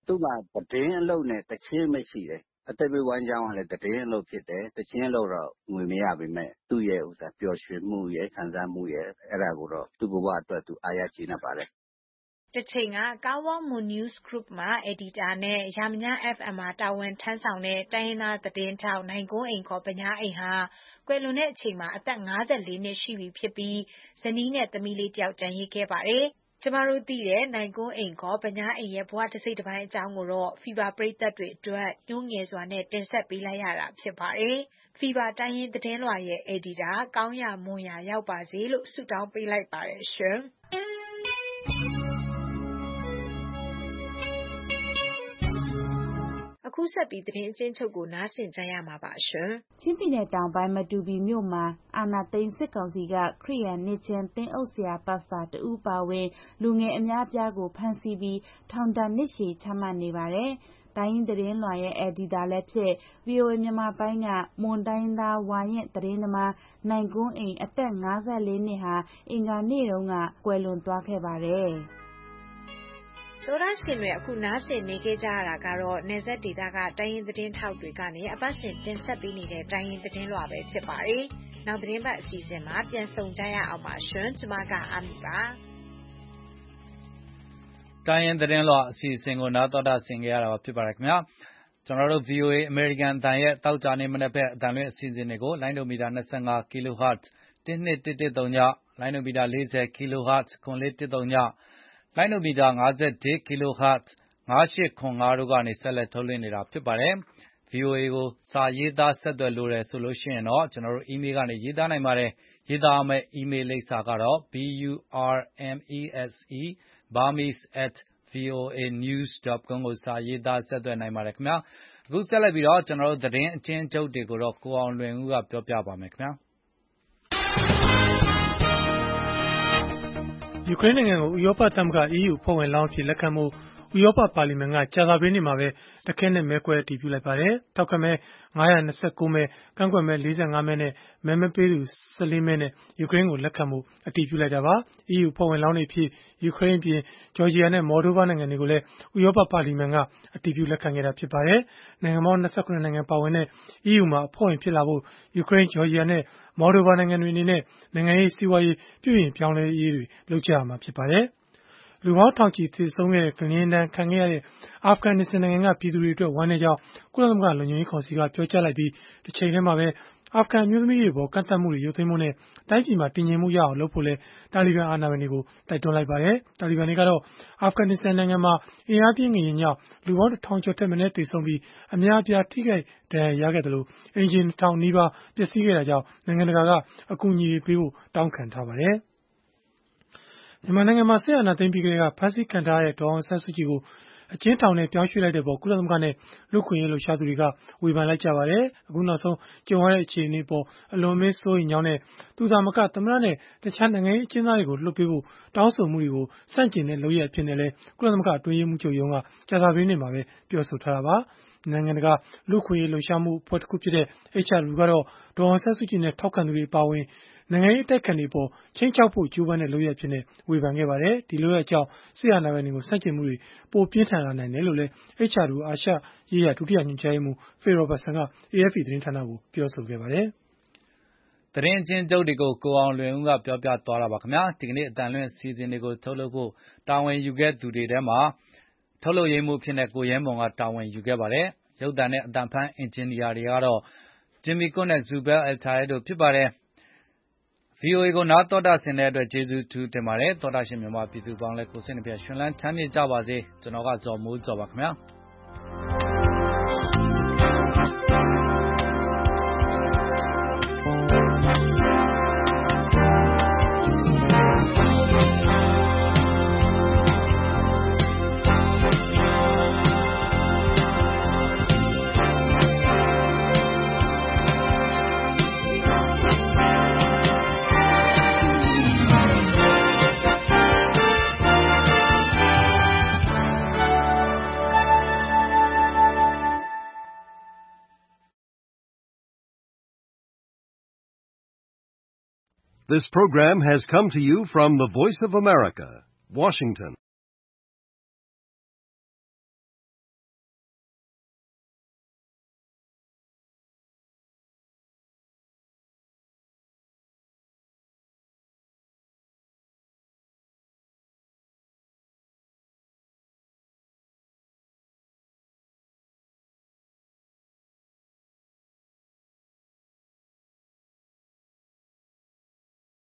သူ့မှာသတင်းအလုပ်နဲ့တခြင်းပဲရှိတယ်အသက်ဘေးဝမ်းကြောင်းကလည်းသတင်းအလုပ်ဖြစ်တယ်တခြင်းအလုပ်တော့ငွေမရပါနဲ့သူ့ရဲ့ဥစ္စာပျော်ရွှင်မှုရဲ့ခံစားမှုရဲ့အဲ့ဒါကိုတော့သူ့ဘဝအတွက်သူအားရကျေနပ်ပါတယ်တချိန်က Kawa Moon News Group မှာ editor နဲ့ရမညာ F M မှာတာဝန်ထမ်းဆောင်တဲ့တိုင်းရင်းသားသတင်းထောက်နိုင်ကွန်းအိမ်ခေါ်ဗညာအိမ်ဟာကွယ်လွန်တဲ့အချိန်မှာအသက်၅၄နှစ်ရှိပြီဖြစ်ပြီးဇနီးနဲ့သမီးလေးတယောက်ကျန်ရစ်ခဲ့ပါတယ်။ကျမတို့သိတဲ့နိုင်ကွန်းအိမ်ခေါ်ဗညာအိမ်ရဲ့ဘဝတစ်စိတ်တစ်ပိုင်းအကြောင်းကိုတော့ Fever ပရိသတ်တွေအတွက်ညှိုးငယ်စွာနဲ့တင်ဆက်ပေးလိုက်ရတာဖြစ်ပါတယ်။ Fever တိုင်းရင်းသတင်းလွှာရဲ့ editor ကောင်းရာမွန်ရာရောက်ပါစေလို့ဆုတောင်းပေးလိုက်ပါတယ်ရှင်။အခုဆက်ပြီးသတင်းအကျဉ်းချုပ်ကိုနားဆင်ကြရမှာပါရှင်။ချင်းပြည်နယ်တောင်ပိုင်းမတူပီမြို့မှာအာဏာသိမ်းစစ်ကောင်စီကခရစ်ယာန်နှစ်ချင်းတင်းအုပ်ဆရာပါစတာတဦးပါဝင်လူငယ်အများအပြားကိုဖမ်းဆီးပြီးထောင်ဒဏ်နှစ်ရှည်ချမှတ်နေပါတယ်။တိုင်းရင်းသတင်းလွှာရဲ့အယ်ဒီတာလည်းဖြစ် ဗီအိုအေ မြန်မာပိုင်းကမွန်တိုင်းသားဝါရင့်သတင်းသမားနိုင်ကွန်းအိမ်အသက်၅၄နှစ်ဟာအင်္ဂါနေ့တုန်းကကွယ်လွန်သွားခဲ့ပါတယ်။သောရရှင်တွေအခုနားဆင်နေကြကြရတာကတော့နေဆက်ဒေတာကတိုင်းရင်းသတင်းထောက်တွေကနေအပတ်စဉ်တင်ဆက်ပေးနေတဲ့တိုင်းရင်းသတင်းလွှာပဲဖြစ်ပါတယ်။နောက်သတင်းပတ်အစီအစဉ်မှာပြန်ဆုံကြရအောင်ပါရှင်။ကျွန်မကအာမီပါ။တိုင်းရင်းသတင်းလွှာအစီအစဉ်ကိုနားတော်တာဆင်ကြရတာဖြစ်ပါတယ်ခင်ဗျာ။ကျွန်တော်တို့ ဗီအိုအေ American အတန်ရဲ့တောက်ကြနေမနေ့ဘက်အတန်လွှင့်အစီအစဉ်တွေကိုလိုင်းဒိုမီတာ၂၅ kHz တစ်နှစ်တစ်တစ်သုံးညလိုင်းဒိုမီတာ၄၀ kHz ခွန်လေးတစ်သုံးညလိုင်းဒိုမီတာ၅၁ kHz ၅၈ခွန်၅တို့ကနေဆက်လက်ထုတ်လွှင့်နေတာဖြစ်ပါတယ်။ ဗွီအိုအေ ကိုစာရေးသားဆက်သွယ်လိုတယ်ဆိုလို့ရှိရင်တော့ကျွန်တော်တို့ email ကနေရေးသားနိုင်ပါတယ်။ရေးသားမယ့် email လိပ်စာကတော့ burmese burmese at voanews dot com ကိုစာရေးသားဆက်သွယ်နိုင်ပါတယ်ခင်ဗျာ။အခုဆက်လက်ပြီးတော့ကျွန်တော်တို့သတင်းအချင်းချုပ်တွေကိုတော့ကိုအောင်လွင်ဦးကပြောပြပါမယ်ခင်ဗျာ။ယူကရိန်းနိုင်ငံကိုဥရောပသမဂ္ဂ E U ဖွဲ့ဝင်လောင်းအဖြစ်လက်ခံမှုဥရောပပါလီမန်ကကြာသပတေးနေ့မှာပဲတခဲနဲ့မဲခွဲအတည်ပြုလိုက်ပါတယ်။ထောက်ခံမဲ၅၂၉မဲကန့်ကွက်မဲ၄၅မဲနဲ့မဲမပေးသူ၁၄မဲနဲ့ယူကရိန်းကိုလက်ခံမှုအတည်ပြုလိုက်တာပါ။ E U ဖွဲ့ဝင်လောင်းတွေဖြစ်ယူကရိန်းအပြင်ဂျော်ဂျီယာနဲ့မော်လ်ဒိုဗာနိုင်ငံတွေကိုလည်းဥရောပပါလီမန်ကအတည်ပြုလက်ခံခဲ့တာဖြစ်ပါတယ်။နိုင်ငံပေါင်း၂၇နိုင်ငံပါဝင်တဲ့ E U မှာအဖွဲ့ဝင်ဖြစ်လာဖို့ယူကရိန်းဂျော်ဂျီယာနဲ့မော်လ်ဒိုဗာနိုင်ငံတွေအနေနဲ့နိုင်ငံရေးစီးပွားရေးပြုပြင်ပြောင်းလဲရေးတွေလုပ်ကြရမှာဖြစ်ပါတယ်။လူပေါင်းထောင်ချီသေဆုံးခဲ့တဲ့ဂလင်းတန်းခံခဲ့ရတဲ့အာဖဂန်နစ္စတန်နိုင်ငံကပြည်သူတွေအတွက်ဝမ်းနည်းကြောင်းကုလသမဂ္ဂလုံခြုံရေးကောင်စီကပြောကြားလိုက်ပြီးတစ်ချိန်တည်းမှာပဲအာဖဂန်အမျိုးသမီးတွေပေါ်ကန့်သတ်မှုတွေရုပ်သိမ်းဖို့နဲ့တိုင်းပြည်မှာတည်ငြိမ်မှုရအောင်လုပ်ဖို့လဲတာလီဘန်အာဏာပိုင်တွေကိုတိုက်တွန်းလိုက်ပါတယ်။တာလီဘန်တွေကတော့အာဖဂန်နစ္စတန်နိုင်ငံမှာအင်အားပြင်းငလျင်ကြောင့်လူပေါင်းတစ်ထောင်ကျော်ထက်မနည်းသေဆုံးပြီးအများအပြားထိခိုက်ဒဏ်ရာရခဲ့တယ်လို့အင်ဂျင်ထောင်နီးပါးပျက်စီးခဲ့တာကြောင့်နိုင်ငံတကာကအကူအညီတွေပေးဖို့တောင်းခံထားပါတယ်။မြန်မာနိုင်ငံမှာစစ်အာဏာသိမ်းပြီးကတည်းကဖမ်းဆီးခံထားရတဲ့ဒေါ်အောင်ဆန်းစုကြည်ကိုအကျဉ်းထောင်ထဲပြောင်းရွှေ့လိုက်တဲ့ပေါ်ကုလသမဂ္ဂနဲ့လူ့ခွင့်ရေးလှုပ်ရှားသူတွေကဝေဖန်လိုက်ကြပါတယ်။အခုနောက်ဆုံးကြုံရတဲ့အခြေအနေပေါ်အလွန်အမင်းစိုးရိမ်ကြောင်းနဲ့သူသာမကသမ္မတနဲ့တခြားနိုင်ငံရေးအကျဉ်းသားတွေကိုလွှတ်ပေးဖို့တောင်းဆိုမှုတွေကိုစန့်ကျင်တဲ့လုပ်ရပ်အဖြစ်နဲ့လည်းကုလသမဂ္ဂအတွင်းရေးမှူးချုပ်ရုံးကကြာသပတေးနေ့မှာပဲပြောဆိုထားတာပါ။နိုင်ငံတကာလူ့ခွင့်ရေးလှုပ်ရှားမှုအဖွဲ့တစ်ခုဖြစ်တဲ့ H R W ကတော့ဒေါ်အောင်ဆန်းစုကြည်နဲ့ထောက်ခံသူတွေအပါအဝင်နိုင်ငံရေးအတိုက်အခံတွေပေါ်ချိန်ချောက်ဖို့ကြိုးပမ်းတဲ့လုပ်ရပ်ဖြစ်နေဝေဖန်ခဲ့ပါတယ်။ဒီလုပ်ရပ်ကြောင့်စစ်အာဏာပိုင်တွေကိုစန့်ကျင်မှုတွေပိုပြင်းထန်လာနိုင်တယ်လို့လည်း H R W အာရှရေးရာဒုတိယညွှန်ကြားရေးမှူး Phil Robertson က A F P သတင်းဌာနကိုပြောဆိုခဲ့ပါတယ်။သတင်းချင်းကျုပ်တွေကိုကိုအောင်လွင်ဦးကပြောပြသွားတာပါခင်ဗျာ။ဒီကနေ့အတန်လွင့်အစီအစဉ်တွေကိုထုတ်လုပ်ဖို့တာဝန်ယူခဲ့သူတွေထဲမှာထုတ်လုပ်ရေးမှူးဖြစ်တဲ့ကိုရဲမွန်ကတာဝန်ယူခဲ့ပါတယ်။ရုပ်သံနဲ့အတန်ဖန်အင်ဂျင်နီယာတွေကတော့ Jimmy Cook နဲ့ Zubel Altai တို့ဖြစ်ပါတယ်။ဗွီအိုအေကိုနားတော်တာဆင်တဲ့အတွက်ကျေးဇူးထူးတင်ပါတယ်။သောတာရှင်မြန်မာပြည်သူပေါင်းလည်းကိုစိတ်နှပြရှင်လန်းချမ်းမြေ့ကြပါစေ။ကျွန်တော်ကဇော်မိုးကျော်ပါခင်ဗျာ။ This program has come to you from the Voice of America, Washington.